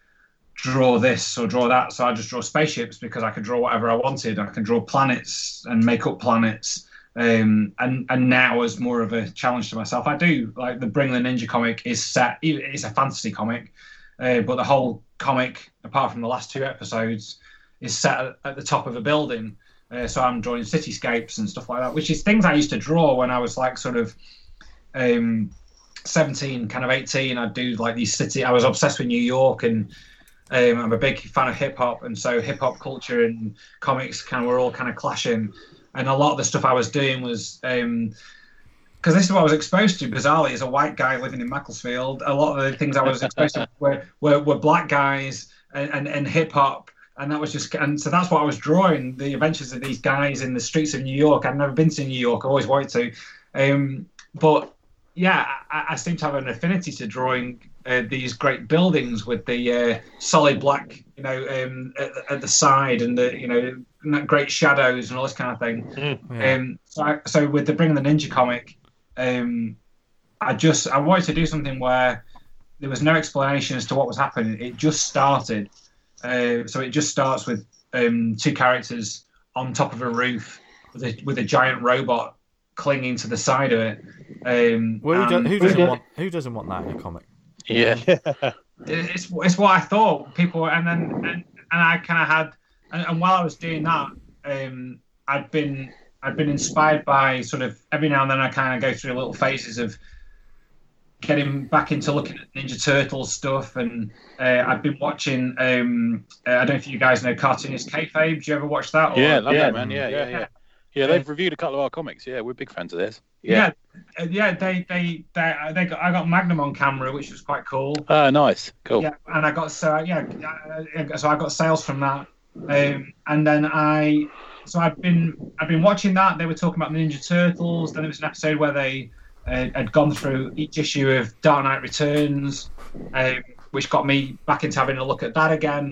draw this or draw that, so I just draw spaceships because I could draw whatever I wanted. I can draw planets and make up planets, um, and and now as more of a challenge to myself, I do like the Bring the Ninja comic is set. It's a fantasy comic, uh, but the whole comic, apart from the last two episodes, is set at, at the top of a building. Uh, so I'm drawing cityscapes and stuff like that, which is things I used to draw when I was like sort of um, seventeen, kind of eighteen. I'd do like these city. I was obsessed with New York and. Um, I'm a big fan of hip hop, and so hip hop culture and comics kind of were all kind of clashing. And a lot of the stuff I was doing was because um, this is what I was exposed to. Bizarrely, as a white guy living in Macclesfield, a lot of the things I was exposed to were, were were black guys and and, and hip hop, and that was just and so that's what I was drawing. The adventures of these guys in the streets of New York. I'd never been to New York. I always wanted to, um, but yeah, I, I seem to have an affinity to drawing. Uh, these great buildings with the uh, solid black, you know, um, at, at the side, and the you know great shadows and all this kind of thing. Mm, yeah. Um, so, I, so with the Bring the Ninja comic, um, I just I wanted to do something where there was no explanation as to what was happening. It just started. Uh, so it just starts with um, two characters on top of a roof with a with a giant robot clinging to the side of it. Um, well, who, do, and, who doesn't want who doesn't want that in a comic? Yeah, it's it's what I thought people, and then and, and I kind of had, and, and while I was doing that, um, I'd been I'd been inspired by sort of every now and then I kind of go through little phases of getting back into looking at Ninja Turtles stuff, and uh, I've been watching. Um, uh, I don't know if you guys know Cartoonist Kayfabe. Do you ever watch that? Or, yeah, love yeah, that man. Yeah, yeah, yeah. yeah. Yeah, they've reviewed a couple of our comics. Yeah, we're big fans of theirs. Yeah, yeah, yeah they, they, they, they got. I got Magnum on camera, which was quite cool. Oh, nice, cool. Yeah, and I got so yeah, so I got sales from that, um, and then I, so I've been, I've been watching that. They were talking about the Ninja Turtles. Then there was an episode where they uh, had gone through each issue of Dark Knight Returns, um, which got me back into having a look at that again.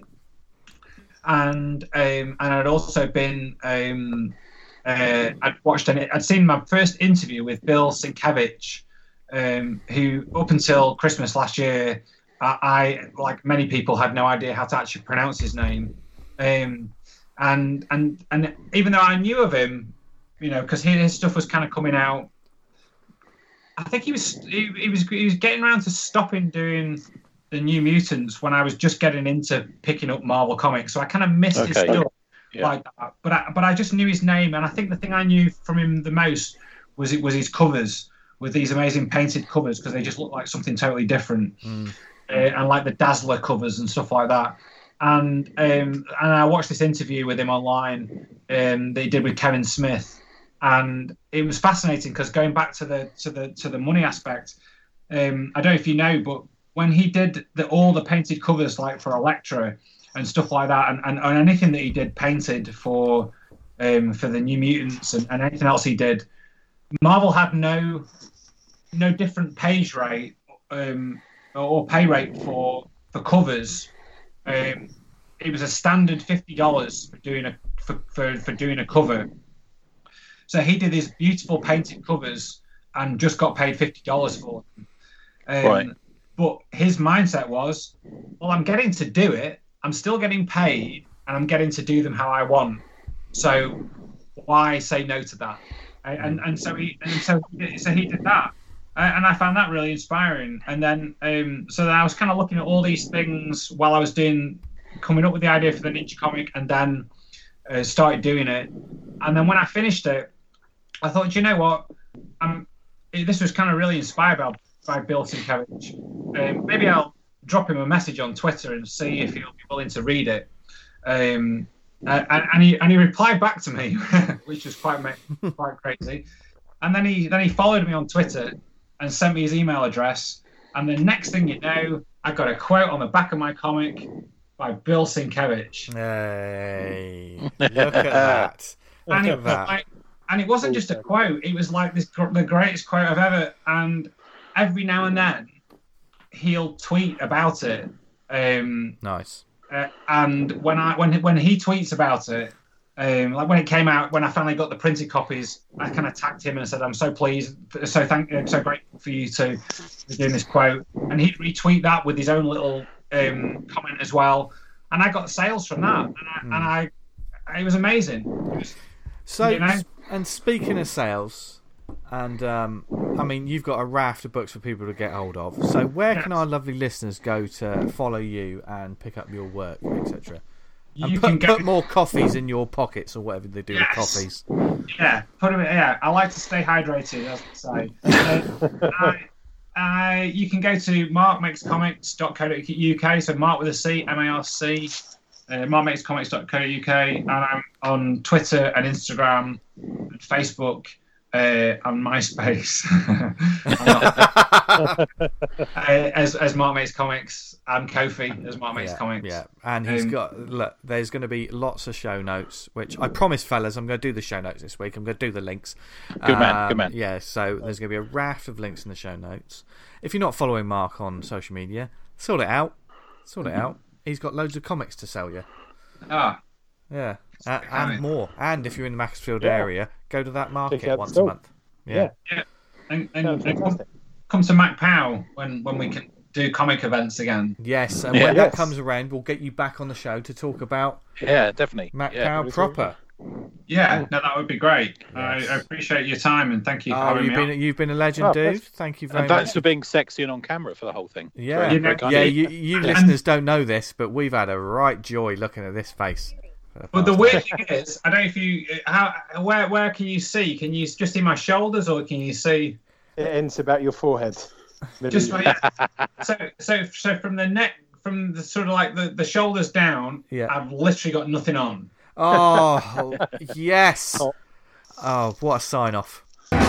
And um, and I'd also been. Um, Uh, I'd watched an, I'd seen my first interview with Bill Sienkiewicz, um, who up until Christmas last year, I, I, like many people, had no idea how to actually pronounce his name, um, and and and even though I knew of him, you know, because his stuff was kind of coming out I think he was he, he was he was getting around to stopping doing the New Mutants when I was just getting into picking up Marvel comics, so I kind of missed Okay. his stuff Yeah. like that. But I, but I just knew his name, and I think the thing I knew from him the most was it was his covers with these amazing painted covers because they just look like something totally different, Mm. uh, and like the Dazzler covers and stuff like that. And um, and I watched this interview with him online um, that he did with Kevin Smith, and it was fascinating because going back to the to the to the money aspect, um, I don't know if you know, but when he did the, all the painted covers like for Elektra and stuff like that, and, and, and anything that he did painted for um, for the New Mutants and, and anything else he did, Marvel had no no different page rate um, or pay rate for for covers. Um, it was a standard fifty dollars for doing a for, for, for doing a cover. So he did these beautiful painted covers and just got paid fifty dollars for them. Um, Right. But his mindset was, well, I'm getting to do it. I'm still getting paid, and I'm getting to do them how I want. So why say no to that? And and, and so he and so so he did that, and I found that really inspiring. And then um, so then I was kind of looking at all these things while I was doing, coming up with the idea for the Ninja comic, and then uh, started doing it. And then when I finished it, I thought, do you know what? I'm, this was kind of really inspired by, by Bill Sienkiewicz. Um, maybe I'll drop him a message on Twitter and see if he'll be willing to read it. Um, uh, and, and he and he replied back to me, which was quite ma- quite crazy. And then he then he followed me on Twitter and sent me his email address. And the next thing you know, I got a quote on the back of my comic by Bill Sienkiewicz. Hey, look at that. And Look it, at that. like, and it wasn't just a quote; it was like this the greatest quote I've ever. And every now and then, he'll tweet about it. Um, Nice. uh, and when I when when he tweets about it, um, like when it came out, when I finally got the printed copies, I kind of tagged him and said, "I'm so pleased, so thank, I'm so grateful for you to be doing this quote." And he'd retweet that with his own little um, comment as well. And I got sales from that, and I, and I it was amazing. It was, So, you know? and speaking of sales, and um, I mean, you've got a raft of books for people to get hold of. So, where can Yes. our lovely listeners go to follow you and pick up your work, et cetera? And You put, can go- put more coffees in your pockets or whatever they do Yes. with coffees. Yeah, put them in, yeah. I like to stay hydrated, as I say. uh, I, I, you can go to mark makes comics dot co dot U K, so Mark with a C, M A R C, uh, mark makes comics dot co dot U K, and I'm on Twitter and Instagram and Facebook uh, and MySpace. I'm not- uh, as, as Mark Makes Comics, and Kofi as Mark Makes yeah, Comics. yeah, and he's Um, got look. There's going to be lots of show notes, which I promise, fellas, I'm going to do the show notes this week. I'm going to do the links. Good man, good man. Yeah, so there's going to be a raft of links in the show notes. If you're not following Mark on social media, sort it out. Sort it out. He's got loads of comics to sell you. Ah, Yeah, a- Check and it out. more. And if you're in the Macclesfield Yeah. area, go to that Check market out once a the month. Yeah. Yeah. and, and, Sounds and come, fantastic. come to Mac Pow when, when we can do comic events again. Yes, and Yeah. when that Yes. comes around, we'll get you back on the show to talk about Yeah, definitely. Mac yeah. Power proper. Yeah, no, that would be great. Yes. I, I appreciate your time and thank you for Oh, having you've me been on. you've been a legend, Oh, dude. pleasure. Thank you very And much. thanks for being sexy and on camera for the whole thing. Yeah, You Very, know, very kind yeah. of You, you And- listeners don't know this, but we've had a right joy looking at this face. for But the past weird thing is, I don't know if you, how, where, where can you see? Can you just see my shoulders, or can you see It ends about your forehead. just like so, so, so from the neck, from the sort of like the, the shoulders down? Yeah. I've literally got nothing on. Oh, yes. Oh. Oh, what a sign off.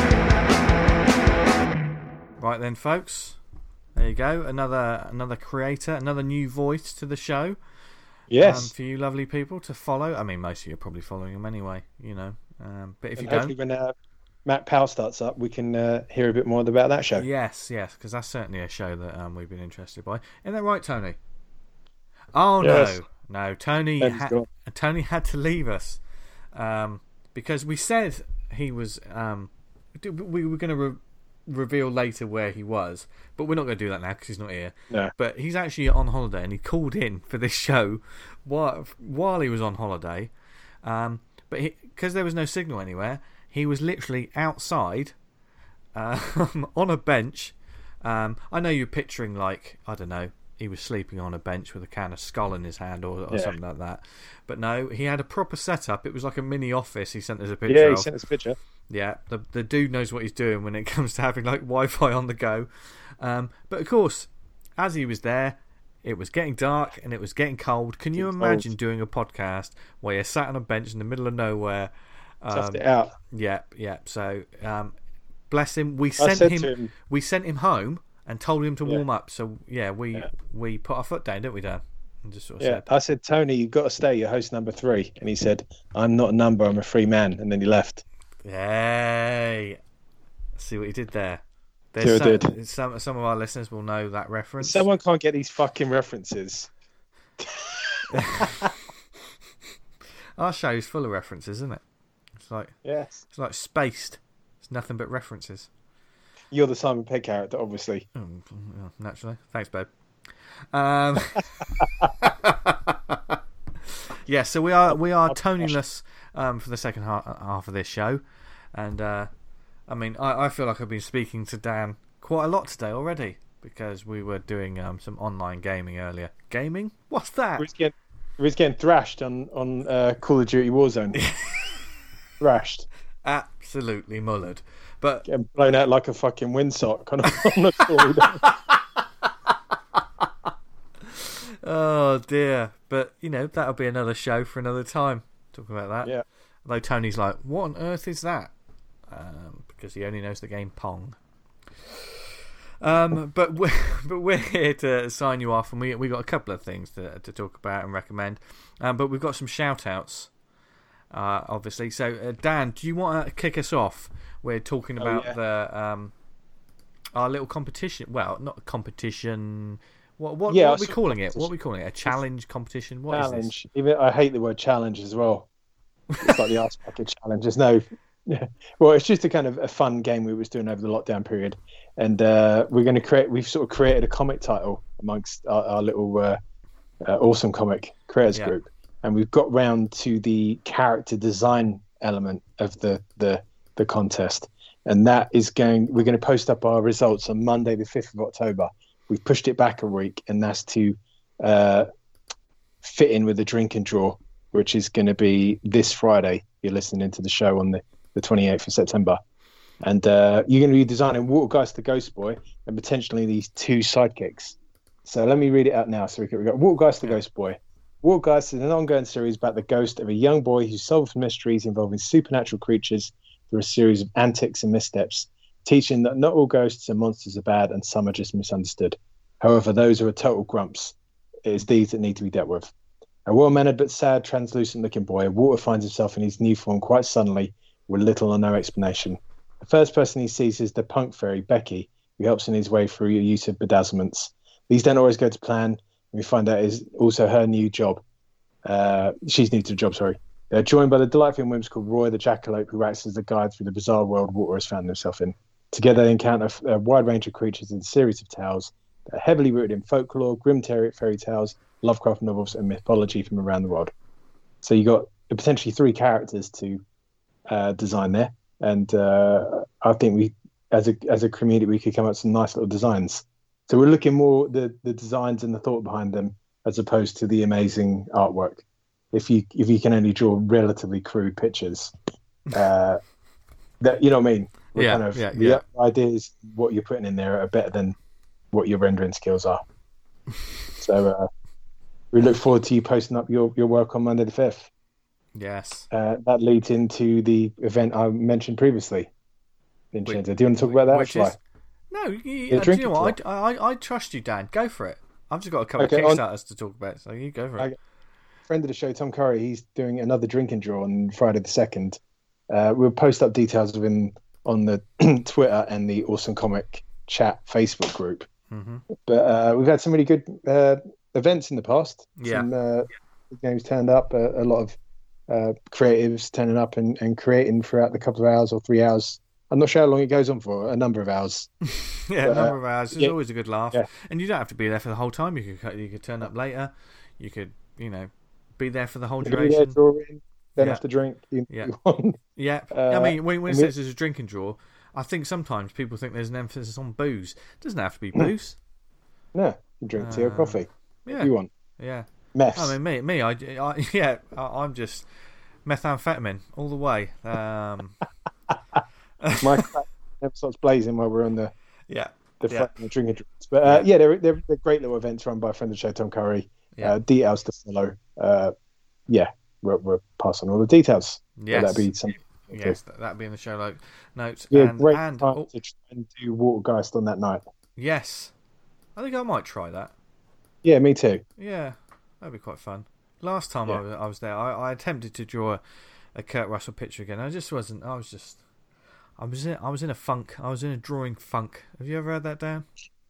Right then, folks. There you go. Another another creator, another new voice to the show. Um, Yes. for you lovely people to follow. I mean, most of you are probably following him anyway, you know. Um, but if And you hopefully don't, when uh, Matt Powell starts up, we can uh, hear a bit more about that show. yes, yes, because that's certainly a show that um, we've been interested by. Isn't that right, Tony? Oh, Yes. no. No, Tony, Tony's ha- gone. Tony had to leave us um, because we said he was. Um, we were going to re- reveal later where he was, but we're not going to do that now because he's not here. No. But he's actually on holiday, and he called in for this show while while he was on holiday. Um, but because there was no signal anywhere, he was literally outside um, on a bench. Um, I know you're picturing like, I don't know, he was sleeping on a bench with a can of Skull in his hand or, or Yeah. something like that. But no, he had a proper setup. It was like a mini office. He sent us a picture Yeah, he of. sent us a picture. Yeah, the the dude knows what he's doing when it comes to having like Wi-Fi on the go. Um, but of course, as he was there, it was getting dark and it was getting cold. Can you Getting imagine cold. doing a podcast where you're sat on a bench in the middle of nowhere? Toughed Um, it out. yeah, yeah. So um, bless him. We I sent said him, to him, We sent him home and told him to Yeah. warm up. So yeah, we Yeah. we put our foot down, didn't we, Dan? And just sort of yeah, said, I said, Tony, you've got to stay. You're host number three. And he said, I'm not a number. I'm a free man. And then he left. "Hey, see what you did there." See what I some, did. some some of our listeners will know that reference. Someone can't get these fucking references. Our show's full of references, isn't it? It's like Yes. it's like spaced. It's nothing but references. You're the Simon Pegg character, obviously. Mm, yeah, naturally. Thanks, babe. Um, yeah, so we are we are Tonyless um, for the second half, half of this show, and uh, I mean I, I feel like I've been speaking to Dan quite a lot today already because we were doing um, some online gaming earlier. Gaming? What's that? We was getting, we was getting thrashed on, on uh, Call of Duty Warzone. Thrashed. Absolutely mullered. But Getting blown out like a fucking windsock on a, on a sword. oh dear. But you know that'll be another show for another time. Talking about that. Yeah. Although Tony's like, what on earth is that? Um, because he only knows the game Pong. Um, but we're, but we're here to sign you off, and we we got a couple of things to to talk about and recommend. Um, but we've got some shout outs, uh, obviously. So uh, Dan, do you want to kick us off? We're talking about yeah. the um, our little competition. Well, not a competition. What what, Yeah, what are we sort of calling it? competition. What are we calling it? A challenge competition? What is this? Challenge. Even I hate the word challenge as well. It's like the Arse Bucket challenge. There's no. Yeah. Well, it's just a kind of a fun game we was doing over the lockdown period, and uh, we're going to create. We've sort of created a comic title amongst our, our little uh, uh, awesome comic creators Yeah. group, and we've got round to the character design element of the the the contest, and that is going. We're going to post up our results on Monday, the fifth of October. We've pushed it back a week, and that's to uh, fit in with the drink and draw, which is going to be this Friday. You're listening to the show on the, the twenty-eighth of September. And uh, you're going to be designing Watergeist the Ghost Boy and potentially these two sidekicks. So let me read it out now. So we got, we got Watergeist the Ghost Boy. Watergeist is an ongoing series about the ghost of a young boy who solves mysteries involving supernatural creatures through a series of antics and missteps, teaching that not all ghosts and monsters are bad and some are just misunderstood. However, those are a total grumps. It is these that need to be dealt with. A well-mannered but sad, translucent-looking boy, Water finds himself in his new form quite suddenly with little or no explanation. The first person he sees is the punk fairy, Becky, who helps in his way through the use of bedazzlements. These don't always go to plan, and we find out is also her new job. Uh, she's new to the job, sorry. They're joined by the delightful and whimsical Roy the Jackalope, who acts as a guide through the bizarre world Water has found himself in. Together they encounter a wide range of creatures in a series of tales that are heavily rooted in folklore, grim fairy tales, Lovecraft novels, and mythology from around the world. So you got potentially three characters to uh, design there, and uh, I think we, as a as a community, we could come up with some nice little designs. So we're looking more the the designs and the thought behind them, as opposed to the amazing artwork. If you if you can only draw relatively crude pictures, uh, that you know what I mean. We're Yeah, kind of, yeah, the yeah. ideas, what you're putting in there are better than what your rendering skills are. So uh, we look forward to you posting up your, your work on Monday the fifth. Yes. Uh, that leads into the event I mentioned previously. Vincenzo, do you want to talk about that? Which Shall I? is no. You, Yeah, uh, do drink you know it what? I, I I trust you, Dan. Go for it. I've just got a couple Okay, of on- Kickstarters to talk about, so you go for it. Okay. Friend of the show, Tom Curry, he's doing another drink and draw on Friday the second. Uh, we'll post up details of him on the Twitter and the Awesome Comic Chat Facebook group. Mm-hmm. But uh, we've had some really good uh, events in the past. Yeah. Some uh, games turned up, uh, a lot of uh, creatives turning up and, and creating throughout the couple of hours or three hours. I'm not sure how long it goes on for, a number of hours. Yeah, a But, uh, number of hours. It's yeah. always a good laugh, Yeah. and you don't have to be there for the whole time. You could you could turn up later. You could you know be there for the whole You can be there, duration. draw in, then Yeah. have to drink. You, Yeah. you want. Yeah, Uh, I mean when when it and we- says it's a drink and draw, I think sometimes people think there's an emphasis on booze. It doesn't have to be booze. No, you can drink tea or Uh, coffee. Yeah, If you want. yeah. Meths. I mean, me, me, I, I yeah, I, I'm just methamphetamine all the way. Um, My crap never starts blazing while we're on the yeah, the yeah. front and the drinking drinks. But uh, yeah, they're, they're they're great little events run by a friend of the show, Tom Curry. Yeah. Uh, details to follow. Uh, yeah, we'll, we'll pass on all the details. Yes. That'd be something. Yes, that, that'd be in the show like notes. Yeah, and great and time oh, to try and do Watergeist on that night. yes, I think I might try that. Yeah, me too. Yeah, that'd be quite fun. Last time Yeah. I, was, I was there, I, I attempted to draw a, a Kurt Russell picture again. I just wasn't. I was just. I was in. I was in a funk. I was in a drawing funk. Have you ever had that, Dan?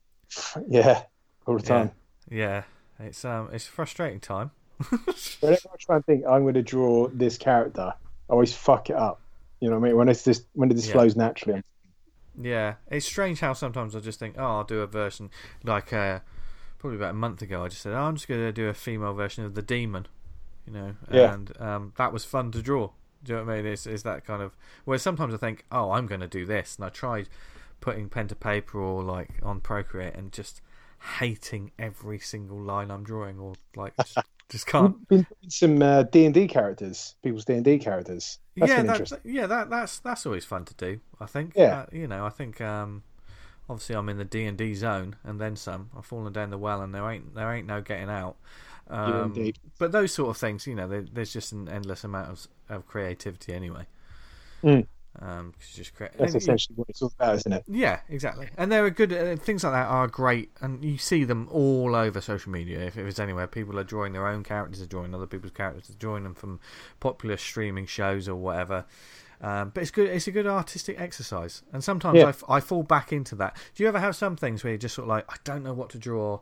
Yeah, all the time. Yeah, yeah. It's um, it's a frustrating time. Whenever I try and think I'm going to draw this character, I always fuck it up. You know what I mean? When it's just when it just Yeah. flows naturally. Yeah, it's strange how sometimes I just think, oh, I'll do a version like uh, probably about a month ago. I just said, oh, I'm just going to do a female version of the Demon, you know, Yeah. and um, that was fun to draw. Do you know what I mean? It's, it's that kind of. Whereas sometimes I think, oh, I'm going to do this, and I tried putting pen to paper or like on Procreate and just hating every single line I'm drawing, or like just, just can't. We've been doing some uh, D and D characters, people's D and D characters. That's yeah, been that, interesting. yeah, that that's that's always fun to do. I think. Yeah. Uh, you know, I think. Um, obviously, I'm in the D and D zone, and then some. I've fallen down the well, and there ain't there ain't no getting out. Um, Yeah, indeed. But those sort of things, you know, there, there's just an endless amount of of creativity anyway. Mm. Um, 'cause you just create. That's and you- essentially what it's all about, isn't it? yeah, exactly. And there are good uh, things like that are great, and you see them all over social media. If it was anywhere, people are drawing their own characters, are drawing other people's characters, are drawing them from popular streaming shows or whatever. Um, but it's good. It's a good artistic exercise, and sometimes Yeah. I, f- I fall back into that. Do you ever have some things where you're just sort of like, I don't know what to draw.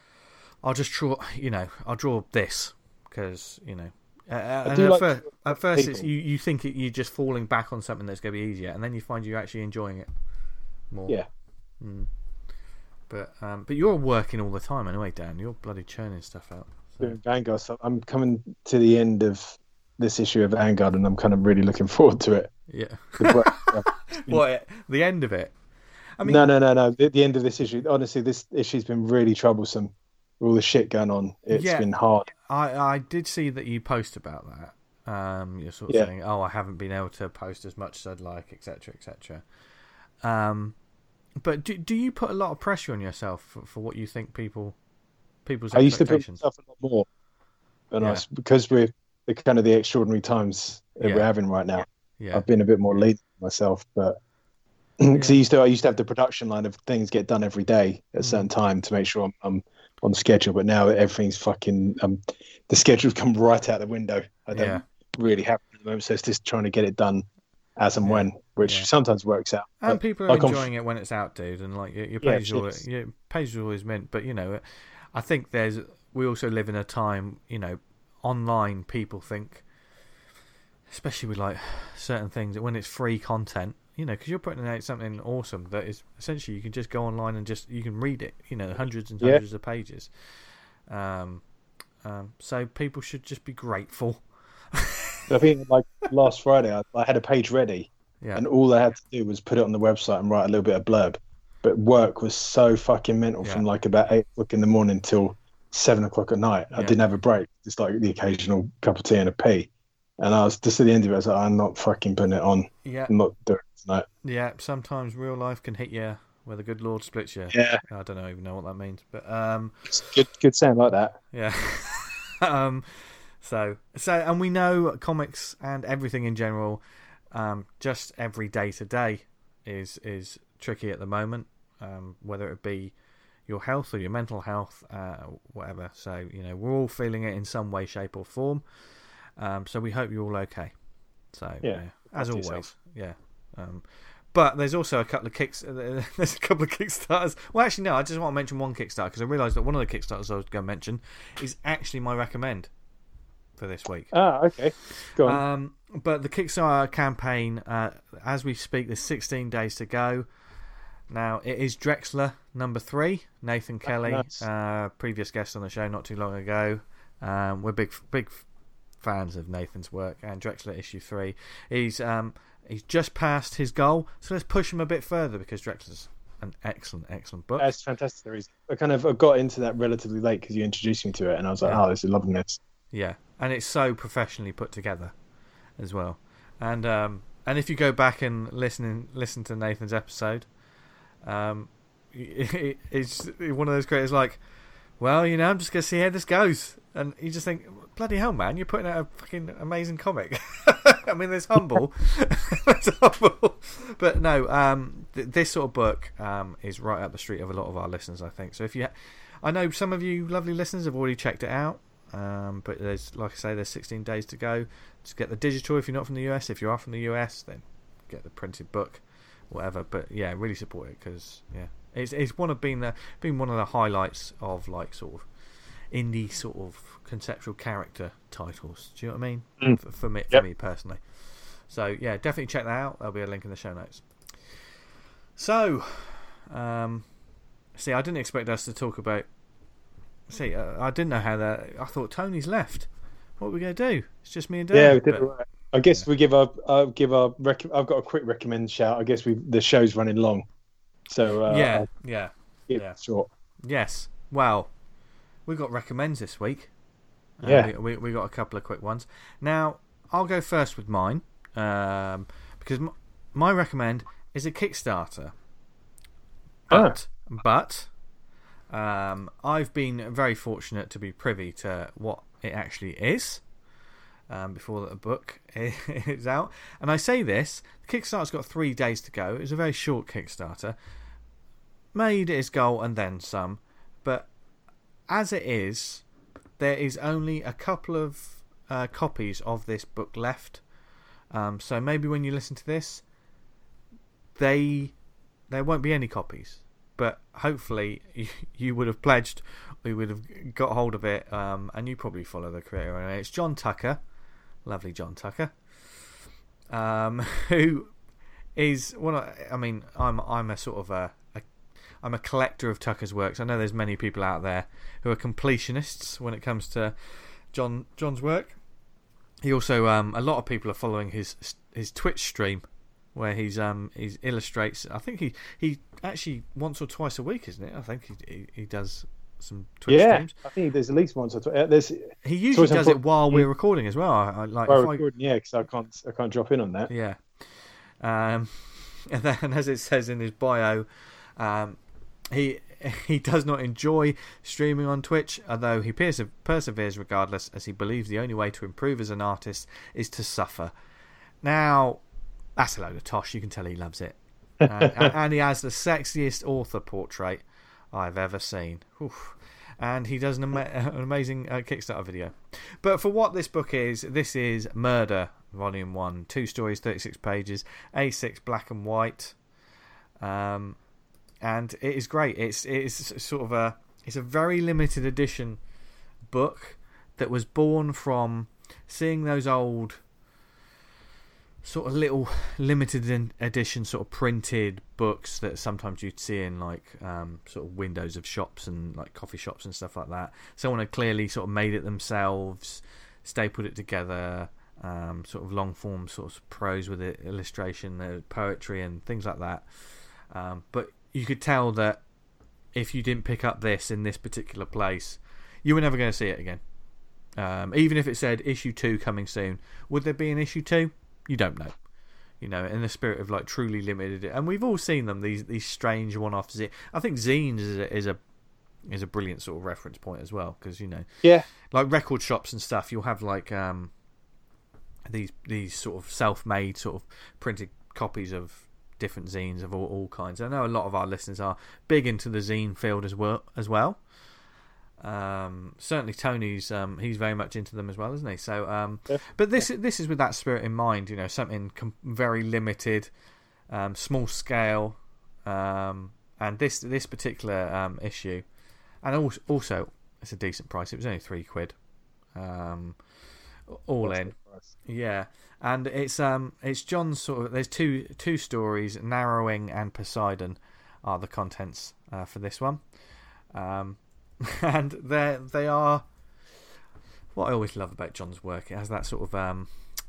I'll just draw, you know, I'll draw this because you know. Uh, and do at, like fir- at first, it's, people. you you think it, you're just falling back on something that's going to be easier, and then you find you're actually enjoying it more. Yeah. Mm. But um, but you're working all the time anyway, Dan. You're bloody churning stuff out. So. Doing Vanguard stuff. I'm coming to the end of this issue of Vanguard, and I'm kind of really looking forward to it. Yeah. The work- What? The end of it? I mean, no, no, no, no. The, the end of this issue. Honestly, this issue's been really troublesome. All the shit going on. It's Yeah. been hard. I I did see that you post about that. Um, you're sort of Yeah. saying, "Oh, I haven't been able to post as much as I'd like, et cetera, et cetera" Um, but do do you put a lot of pressure on yourself for, for what you think people people's I used to put expectations? myself a lot more, and I Yeah. was, because we're the kind of the extraordinary times that Yeah. we're having right now. Yeah, I've been a bit more lenient myself, but because I used to, I used to have the production line of things get done every day at a Mm. certain time to make sure I'm, I'm on schedule. But now everything's fucking, um, the schedule's come right out the window. I don't Yeah. really have it at the moment, so it's just trying to get it done as and Yeah. when, which Yeah. sometimes works out. and But people are like on- enjoying it when it's out, dude. And like your, your Yeah, page, is always, cheers. your page is always mint. But you know, I think there's we also live in a time, you know, online people think, especially with like certain things, that when it's free content, you know, because you're putting out something awesome that is essentially you can just go online and just you can read it, you know, hundreds and Yeah. hundreds of pages. Um, um, so people should just be grateful. I think like last Friday, I, I had a page ready, Yeah, and all I had to do was put it on the website and write a little bit of blurb. But work was so fucking mental Yeah. from like about eight o'clock in the morning till seven o'clock at night. I Yeah. didn't have a break, just like the occasional cup of tea and a pee. And I was just at the end of it, I was like, I'm not fucking putting it on. yeah, I'm not doing it tonight. yeah. Sometimes real life can hit you where the good Lord splits you. Yeah, I don't know, even know what that means, but um. it's good, good sound like that. Yeah. um, so, so, and we know comics and everything in general, um, just every day to day is is tricky at the moment. Um, whether it be your health or your mental health, uh, whatever. So, you know, we're all feeling it in some way, shape, or form. Um, so we hope you're all okay. So, Yeah, yeah, as look always, after yourself. yeah. Um, but there's also a couple of kicks. There's a couple of Kickstarters. Well, actually, no. I just want to mention one Kickstarter because I realised that one of the Kickstarters I was going to mention is actually my recommend for this week. Ah, okay. Go on. Um, but the Kickstarter campaign, uh, as we speak, there's sixteen days to go. Now it is Drexler number three, Nathan Kelly, nice. uh, previous guest on the show not too long ago. Um, we're big, big fans of Nathan's work, and Drexler issue three. He's um he's just passed his goal, so let's push him a bit further because Drexler's an excellent, excellent book. That's fantastic. I kind of I got into that relatively late because you introduced me to it, and I was like, Yeah. oh, this is loving this. Yeah, and it's so professionally put together as well. And um, and if you go back and listen listen to Nathan's episode, um, it, it's one of those creators like, well, you know, I'm just gonna see how this goes, and you just think, bloody hell, man, you're putting out a fucking amazing comic. I mean, there's humble, there's humble, but no, um, th- this sort of book um, is right up the street of a lot of our listeners, I think. So if you, ha- I know some of you lovely listeners have already checked it out. Um, but there's, like I say, there's sixteen days to go to get the digital if you're not from the U S. If you are from the U S, then get the printed book, whatever. But yeah, really support it because yeah, it's it's one of been the been one of the highlights of like sort of indie sort of conceptual character titles. Do you know what I mean? Mm. For, for me, for Yep. me personally. So yeah, definitely check that out. There'll be a link in the show notes. So, um, see, I didn't expect us to talk about. See, uh, I didn't know how that. I thought Tony's left. What are we going to do? It's just me and Dan. Yeah, we did but- all right. I guess we give our I'll give our rec- I've got a quick recommend shout. I guess we the show's running long, so uh, yeah, I'll yeah, keep yeah. it short. yes. Well, we got recommends this week. Uh, Yeah. we, we we got a couple of quick ones. Now I'll go first with mine um, because m- my recommend is a Kickstarter. But but um, I've been very fortunate to be privy to what it actually is. Um, before the book is out, and I say this, the Kickstarter's got three days to go. It was a very short Kickstarter, made its goal and then some, but as it is, there is only a couple of uh, copies of this book left. Um, so maybe when you listen to this, they there won't be any copies, but hopefully you, you would have pledged, or you would have got hold of it, um, and you probably follow the creator. Anyway. It's John Tucker. Lovely John Tucker, um, who is one. Of, I mean, I'm I'm a sort of a, a I'm a collector of Tucker's works. I know there's many people out there who are completionists when it comes to John John's work. He also um, a lot of people are following his his Twitch stream where he's um he illustrates. I think he he actually once or twice a week, isn't it? I think he he, he does. Some Twitch Yeah, streams. I think there's at least one. Or two. Uh, there's He usually Twitch does and it while we're recording as well. I, I like well, if I, recording, yeah, because I can't I can't drop in on that. yeah. Um, and then, as it says in his bio, um, he he does not enjoy streaming on Twitch, although he perse- perseveres regardless, as he believes the only way to improve as an artist is to suffer. Now, that's a load of tosh. You can tell he loves it, uh, and, and he has the sexiest author portrait I've ever seen. Oof. And he does an, ama- an amazing uh, Kickstarter video. But for what this book is, this is Murder, Volume one. Two stories, thirty-six pages, A six black and white. Um, and it is great. It's it's sort of a it's a very limited edition book that was born from seeing those old sort of little limited in- edition sort of printed books that sometimes you'd see in like um, sort of windows of shops and like coffee shops and stuff like that. Someone had clearly sort of made it themselves, stapled it together, um, sort of long form sort of prose with it, illustration, uh, poetry and things like that. Um, but you could tell that if you didn't pick up this in this particular place, you were never going to see it again. Um, even if it said issue two coming soon, would there be an issue two? You don't know, you know. In the spirit of like truly limited, and we've all seen them. These these strange one-off zines. I think zines is a, is a is a brilliant sort of reference point as well, because you know, yeah, like record shops and stuff. You'll have like um these these sort of self-made sort of printed copies of different zines of all, all kinds. I know a lot of our listeners are big into the zine field as well as well. Um, certainly Tony's um, he's very much into them as well, isn't he? So, um, yeah. but this this is with that spirit in mind, you know, something com- very limited, um, small scale, um, and this this particular um, issue, and also, also it's a decent price. It was only three quid, um, all That's in, the price. yeah. And it's um it's John's sort of there's two two stories, Narrowing and Poseidon, are the contents uh, for this one. Um. And they they are what I always love about John's work, it has that sort of um,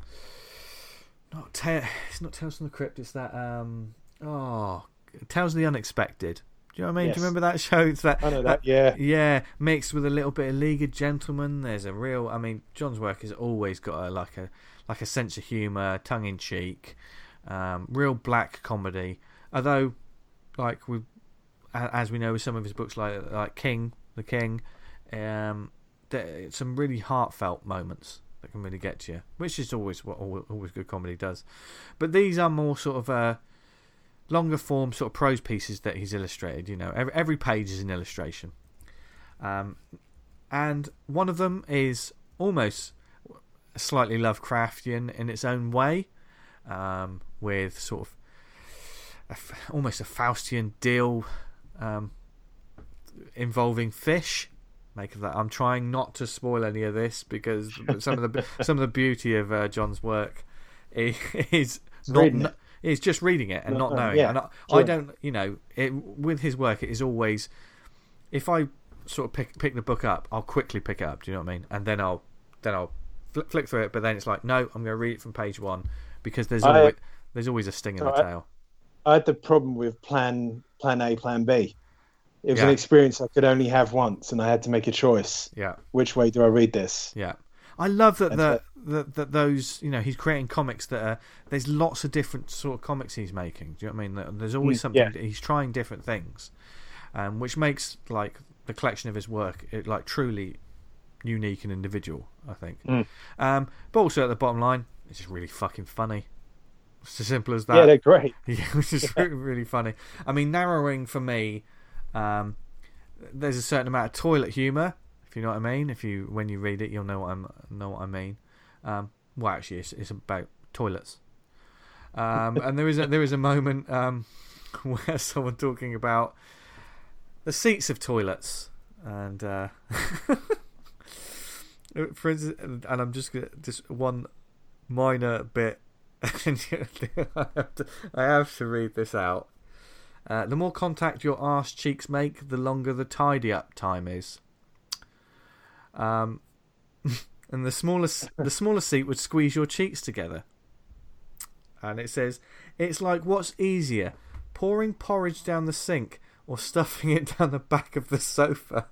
not ta- it's not Tales from the Crypt, it's that um, oh, Tales of the Unexpected. Do you know what I mean? Yes. Do you remember that show? It's that, I know that, that, yeah. Yeah, mixed with a little bit of League of Gentlemen. There's a real, I mean, John's work has always got a, like a like a sense of humour, tongue in cheek, um, real black comedy. Although, like we, as we know with some of his books, like like King, The King, um, there, some really heartfelt moments that can really get to you, which is always what always good comedy does. But these are more sort of uh, longer form sort of prose pieces that he's illustrated. You know, every, every page is an illustration, um, and one of them is almost slightly Lovecraftian in its own way, um, with sort of a, almost a Faustian deal um, involving fish. Make of that. I'm trying not to spoil any of this because some of the some of the beauty of uh, John's work is not kn- is just reading it and no, not knowing. Yeah, and I, sure. I don't, you know, it, with his work, it is always if I sort of pick pick the book up, I'll quickly pick it up. Do you know what I mean? And then I'll then I'll fl- flick through it. But then it's like, no, I'm going to read it from page one because there's I, always there's always a sting in the I, tail. I had the problem with plan plan A, plan B. It was Yeah. an experience I could only have once, and I had to make a choice. Yeah. Which way do I read this? Yeah. I love that And the, the, that those, you know, he's creating comics that are, there's lots of different sort of comics he's making. Do you know what I mean? There's always Mm, something, yeah. he's trying different things, um, which makes, like, the collection of his work, it, like, truly unique and individual, I think. Mm. Um, but also at the bottom line, it's just really fucking funny. It's as simple as that. Yeah, they're great. Yeah, which is really, really funny. I mean, narrowing for me, um, there's a certain amount of toilet humour, if you know what I mean. If you, when you read it, you'll know what I'm know what I mean. Um, well, actually, it's, it's about toilets. Um, and there is a, there is a moment um, where someone talking about the seats of toilets, and uh, for instance, and I'm just gonna, just one minor bit. I have to, I have to read this out. Uh, the more contact your arse cheeks make, the longer the tidy up time is. Um, and the smaller the smaller seat would squeeze your cheeks together. And it says, it's like what's easier, pouring porridge down the sink or stuffing it down the back of the sofa.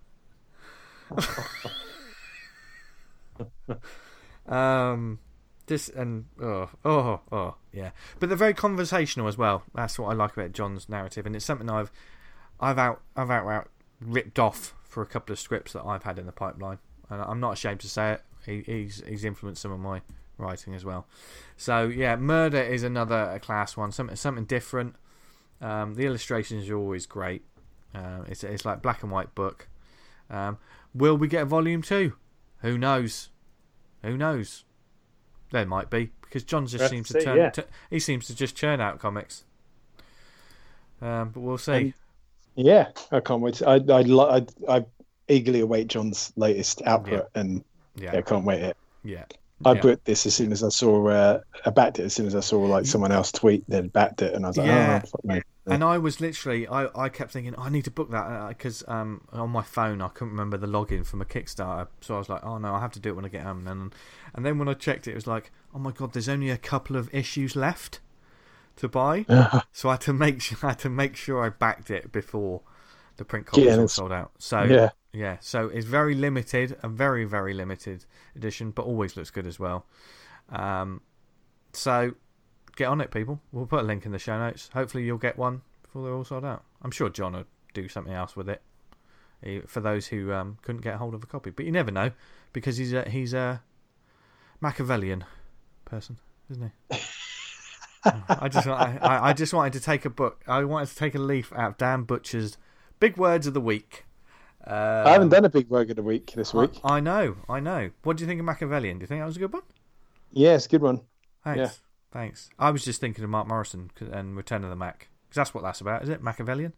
um. This and oh oh oh yeah, but they're very conversational as well. That's what I like about John's narrative, and it's something I've I've out I've out, out ripped off for a couple of scripts that I've had in the pipeline, and I'm not ashamed to say it. He, he's he's influenced some of my writing as well. So yeah, Murder is another class one, something something different. Um, the illustrations are always great. Uh, it's it's like black and white book. Um, will we get a volume two? Who knows? Who knows? There might be, because John just Let's seems see, to turn. yeah. T- he seems to just churn out comics. Um, but we'll see. And, yeah, I can't wait. To, I I lo- I I eagerly await John's latest output, and yeah, yeah, I can't wait it. yeah. I yeah. put this as soon as I saw. Uh, I backed it as soon as I saw like someone else tweet they'd backed it, and I was like, Yeah. oh, fuck me. And I was literally, I, I kept thinking, I need to book that because um, on my phone I couldn't remember the login from a Kickstarter, so I was like, oh no, I have to do it when I get home. And and then when I checked it, it was like, oh my god, there's only a couple of issues left to buy, so I had to make sure, I had to make sure I backed it before the print copies Yeah, were that's- sold out. So yeah. yeah, so it's very limited, a very very limited edition, but always looks good as well. Um, so. Get on it, people. We'll put a link in the show notes. Hopefully you'll get one before they're all sold out. I'm sure John will do something else with it he, for those who um, couldn't get hold of a copy. But you never know, because he's a, he's a Machiavellian person, isn't he? I just I, I just wanted to take a book. I wanted to take a leaf out of Dan Butcher's Big Words of the Week. Um, I haven't done a big work of the week this week. I, I know, I know. What do you think of Machiavellian? Do you think that was a good one? Yeah, it's a good one. Thanks. Yeah. Thanks. I was just thinking of Mark Morrison and Return of the Mac, because that's what that's about, is it? Machiavellian?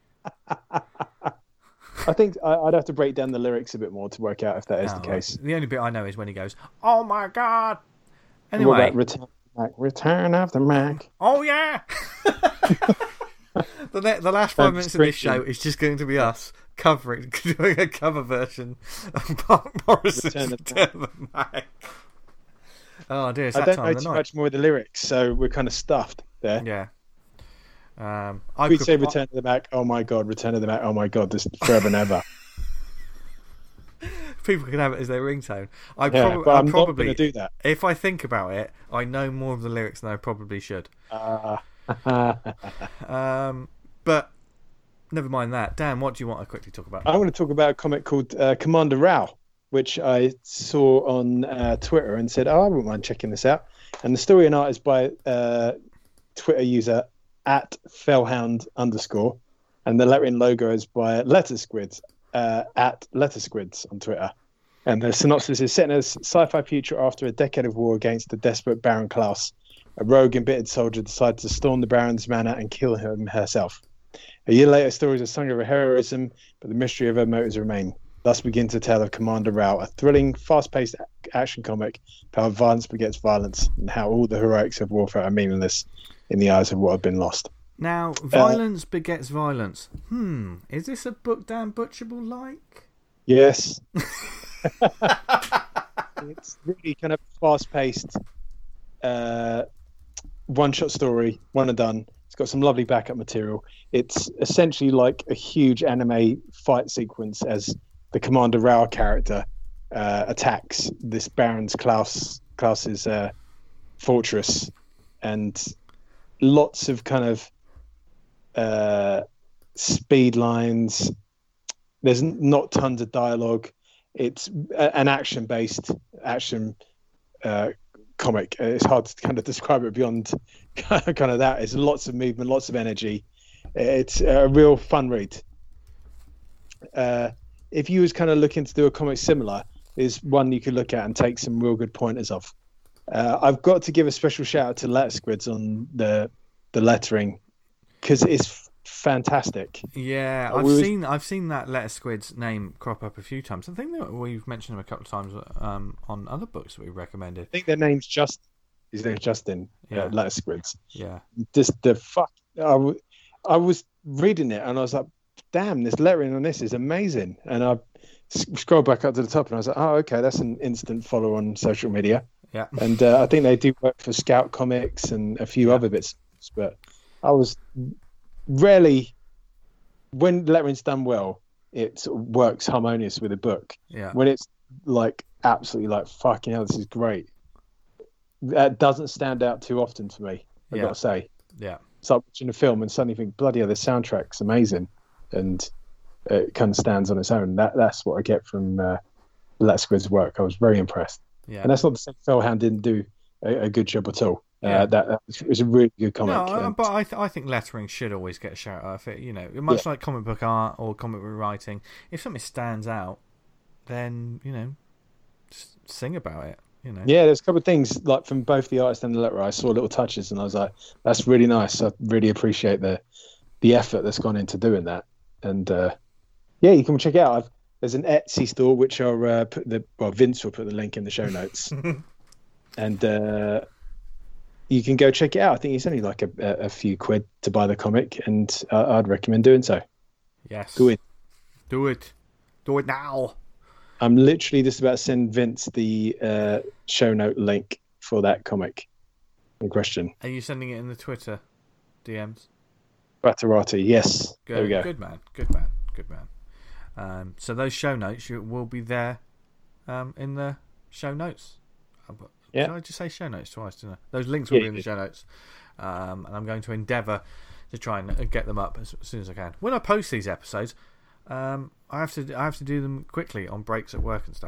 I think I, I'd have to break down the lyrics a bit more to work out if that is Oh, the case. The only bit I know is when he goes, "Oh my god!" What Anyway, about Return of the Mac? Return of the Mac. oh yeah. the ne- the last five Thanks, minutes of this Christian. show is just going to be us covering, doing a cover version of Mark Morrison's Return Return of of the Mac. Oh dear, it's I that don't time know of the too night. much more of the lyrics, so we're kind of stuffed there. Yeah. Um, I We'd could, say Return of the Mac, oh my god, Return of the Mac, oh my god, this is forever and ever. people can have it as their ringtone. I, Yeah, prob- but I I'm probably not going to do that. If I think about it, I know more of the lyrics than I probably should. Uh, Um, but never mind that. Dan, what do you want to quickly talk about? I want to talk about a comic called uh, Commander Rao, which I saw on uh, Twitter and said, oh, I wouldn't mind checking this out. And the story and art is by uh, Twitter user at Fellhound underscore. And the lettering logo is by Letter Squids, uh, at Letter Squids on Twitter. And the synopsis is set in a sci-fi future after a decade of war against the desperate Baron Klaus. A rogue, embittered soldier decides to storm the Baron's manor and kill him herself. A year later, stories are sung of her heroism, but the mystery of her motives remain. Thus begins the tale of Commander Rao, a thrilling, fast-paced action comic about how violence begets violence and how all the heroics of warfare are meaningless in the eyes of what had been lost. Now, violence uh, begets violence. Hmm, is this a book Dan Butcherable like? Yes. It's really kind of fast-paced, uh, one-shot story, one and done. It's got some lovely backup material. It's essentially like a huge anime fight sequence as the Commander Rao character uh, attacks this Baron's Klaus Klaus's uh, fortress, and lots of kind of uh, speed lines. There's not tons of dialogue. It's an action-based action uh, comic. It's hard to kind of describe it beyond kind of that. It's lots of movement, lots of energy. It's a real fun read. Uh, if you was kind of looking to do a comic similar, there's one you could look at and take some real good pointers of. Uh, I've got to give a special shout out to Letter Squids on the the lettering, because it's fantastic. Yeah, Uh, I've we was- seen I've seen that Letter Squid's name crop up a few times. I think that we've mentioned him a couple of times um, on other books that we recommended. I think their name's just his name's Justin. Yeah. Uh, Letter Squids. Yeah, Just the fuck. I, w- I was reading it and I was like, damn, this lettering on this is amazing. And I s- scrolled back up to the top and I was like, oh, okay, that's an instant follow on social media. yeah, And uh, I think they do work for Scout Comics and a few Yeah. other bits. But I was rarely, when lettering's done well, it sort of works harmonious with a book. yeah. When it's like absolutely like fucking hell, this is great. That doesn't stand out too often for me. I've Yeah. got to say. Yeah. It's like watching a film and suddenly think, bloody hell, the soundtrack's amazing, and it kind of stands on its own. That that's what I get from uh, Letter Squid's work. I was very impressed, Yeah. and that's not to say Fellhound didn't do a, a good job at all. Yeah. Uh, that, that was, it was a really good comic. No, I- and- but I, th- I think lettering should always get a shout out. If it, you know, much Yeah. like comic book art or comic book writing, if something stands out, then you know, just sing about it. You know. Yeah, there's a couple of things like from both the artist and the letterer. I saw little touches, and I was like, "That's really nice." I really appreciate the the effort that's gone into doing that. And uh, yeah, you can check it out. I've, there's an Etsy store which I'll uh, put the well, Vince will put the link in the show notes, and uh, you can go check it out. I think it's only like a, a, a few quid to buy the comic, and uh, I'd recommend doing so. Yes. Do it. Do it. Do it now. I'm literally just about to send Vince the uh, show note link for that comic in question. Are you sending it in the Twitter D Ms? Batarati, yes. Good, There we go. Good man. Good man. Good man. Um, so those show notes you, will be there um, in the show notes. Uh, but- Yeah. Did I just say show notes twice? Didn't I? Those links Yeah, will be you in the did. show notes, um, and I'm going to endeavour to try and uh, get them up as, as soon as I can. When I post these episodes, um, I have to I have to do them quickly on breaks at work and stuff.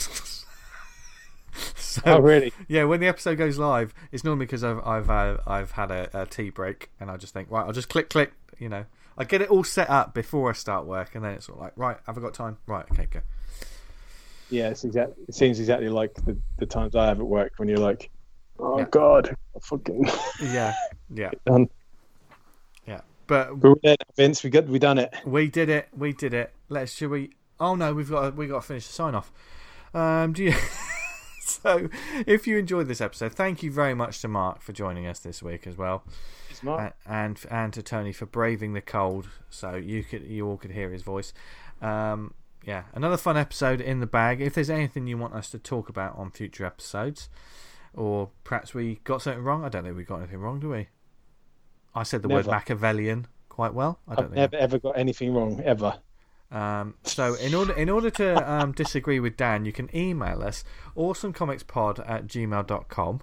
So, Oh, really? yeah, when the episode goes live, it's normally because I've I've uh, I've had a, a tea break, and I just think, right, I'll just click click. You know, I get it all set up before I start work, and then it's sort of like, right, have I got time? Right, okay, go. Yeah, it's exact. It seems exactly like the, the times I have at work when you're like, "Oh Yeah. God, I fucking Yeah, yeah, done." yeah. But We're there, Vince. We got we done it. we did it. We did it. Let's. Should we? Oh no, we've got to, we got to finish the sign off. Um, do you? So, if you enjoyed this episode, thank you very much to Mark for joining us this week as well, It's Mark. and and, and to Tony for braving the cold, so you could you all could hear his voice. Um, yeah, another fun episode in the bag. If there's anything you want us to talk about on future episodes, or perhaps we got something wrong. I don't think we got anything wrong, do we? I said the Never. word Machiavellian quite well. I don't I've think never ever got anything wrong ever. Um, so in order in order to um, disagree with Dan, you can email us awesomecomicspod at gmail dot com.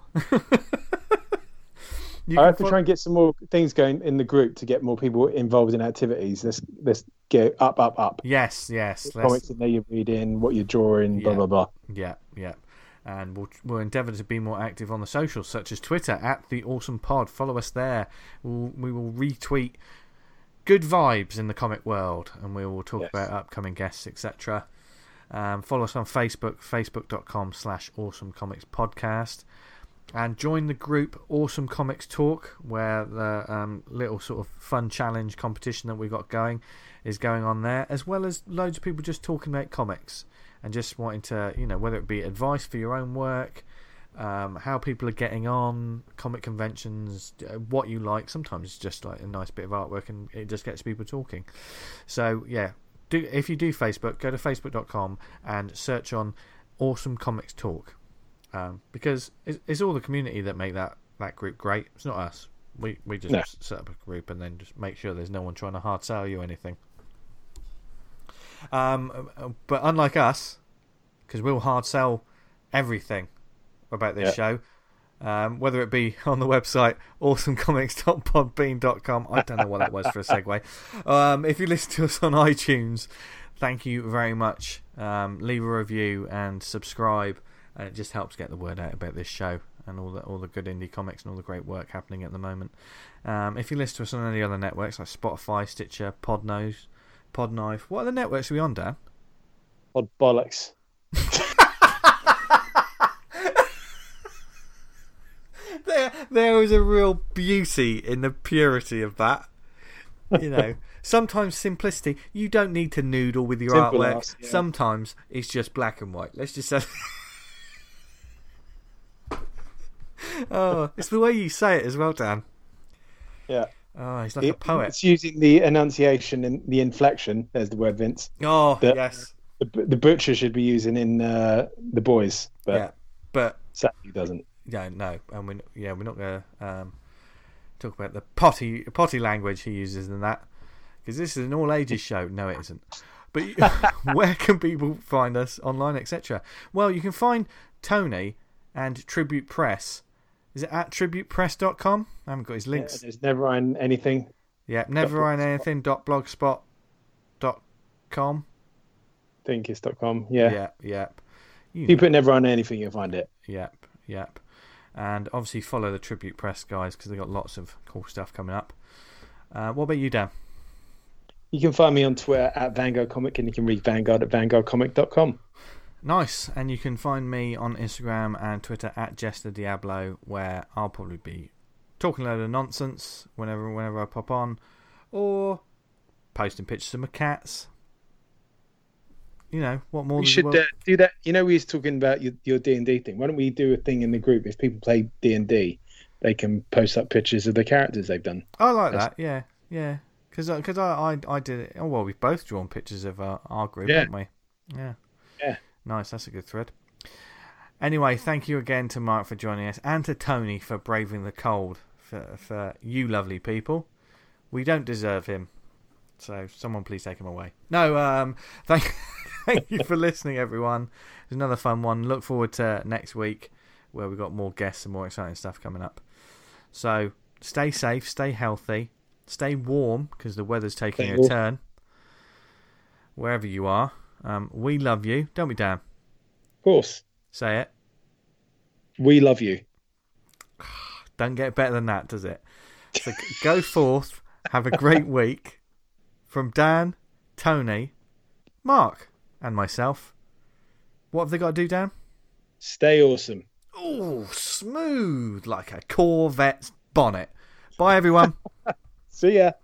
You I can have to fo- try and get some more things going in the group to get more people involved in activities. Let's let's get up, up, up. Yes, yes. What let's- comics in there you're reading, what you're drawing, blah Yeah. blah blah. Yeah, yeah. And we'll we'll endeavour to be more active on the socials, such as Twitter at the Awesome Pod. Follow us there. We'll, we will retweet good vibes in the comic world, and we will talk Yes. about upcoming guests, et cetera. Um, follow us on Facebook, facebook dot com slash Awesome Comics Podcast, and join the group Awesome Comics Talk, where the um, little sort of fun challenge competition that we got going is going on there, as well as loads of people just talking about comics and just wanting to, you know, whether it be advice for your own work, um, how people are getting on, comic conventions, uh, what you like. Sometimes it's just like a nice bit of artwork and it just gets people talking. So, yeah, do if you do Facebook, go to facebook dot com and search on Awesome Comics Talk. Um, because it's, it's all the community that make that, that group great. It's not us. We we just No. set up a group and then just make sure there's no one trying to hard sell you anything. Um, but unlike us, because we'll hard sell everything about this Yeah. show, um, whether it be on the website awesome comics dot podbean dot com. I don't know what that was for a segue. Um, if you listen to us on iTunes, thank you very much. Um, leave a review and subscribe. And it just helps get the word out about this show and all the all the good indie comics and all the great work happening at the moment. Um, if you listen to us on any other networks like Spotify, Stitcher, Podnose, Podknife, what other networks are we on, Dan? Odd bollocks. There, there was a real beauty in the purity of that. You know, sometimes simplicity. You don't need to noodle with your Simple artwork. ass, yeah. Sometimes it's just black and white. Let's just say. Oh, it's the way you say it as well, Dan. Yeah. Oh, he's like a It- poet. It's using the enunciation and the inflection. There's the word, Vince. Oh, the- yes. The, the butcher should be using in uh, the boys, but Yeah, but sadly he doesn't. yeah, no, and we yeah we're not going to um, talk about the potty potty language he uses in that, because this is an all ages show. No, it isn't. But you- where can people find us online, et cetera? Well, you can find Tony and Tribute Press. Is it at tribute press dot com? I haven't got his Yeah, links. there's never on anything. Yeah, never on anything dot blogspot dot com. Thinkist dot com. Yeah. Yeah, yep. You If you know. put never on anything, you'll find it. Yep, yep. And obviously follow the Tribute Press guys because they've got lots of cool stuff coming up. Uh, what about you, Dan? You can find me on Twitter at Vanguard Comic, and you can read Vanguard at vanguard comic dot com. Nice. And you can find me on Instagram and Twitter at Jester Diablo, where I'll probably be talking a load of nonsense whenever whenever I pop on, or posting pictures of my cats. You know, what more We does the should world- uh, do that. You know, we was talking about your, your D and D thing. Why don't we do a thing in the group? If people play D and D, they can post up pictures of the characters they've done. I like That's- that, yeah, yeah. Because because I, I I did it. Oh well, we've both drawn pictures of uh, our group, Yeah. haven't we? Yeah. Yeah. Nice. That's a good thread. Anyway, thank you again to Mark for joining us, and to Tony for braving the cold for for you lovely people. We don't deserve him, so someone please take him away. No, um, thank thank you for listening, everyone. It's another fun one. Look forward to next week, where we've got more guests and more exciting stuff coming up. So stay safe, stay healthy, stay warm because the weather's taking Stay a warm. turn. Wherever you are, um, we love you, don't we, Dan? Of course, Say it. we love you. Don't get better than that, does it? So go forth, have a great week. From Dan, Tony, Mark, and myself. What have they got to do, Dan? Stay awesome. Oh, smooth like a Corvette's bonnet. Bye, everyone. See ya.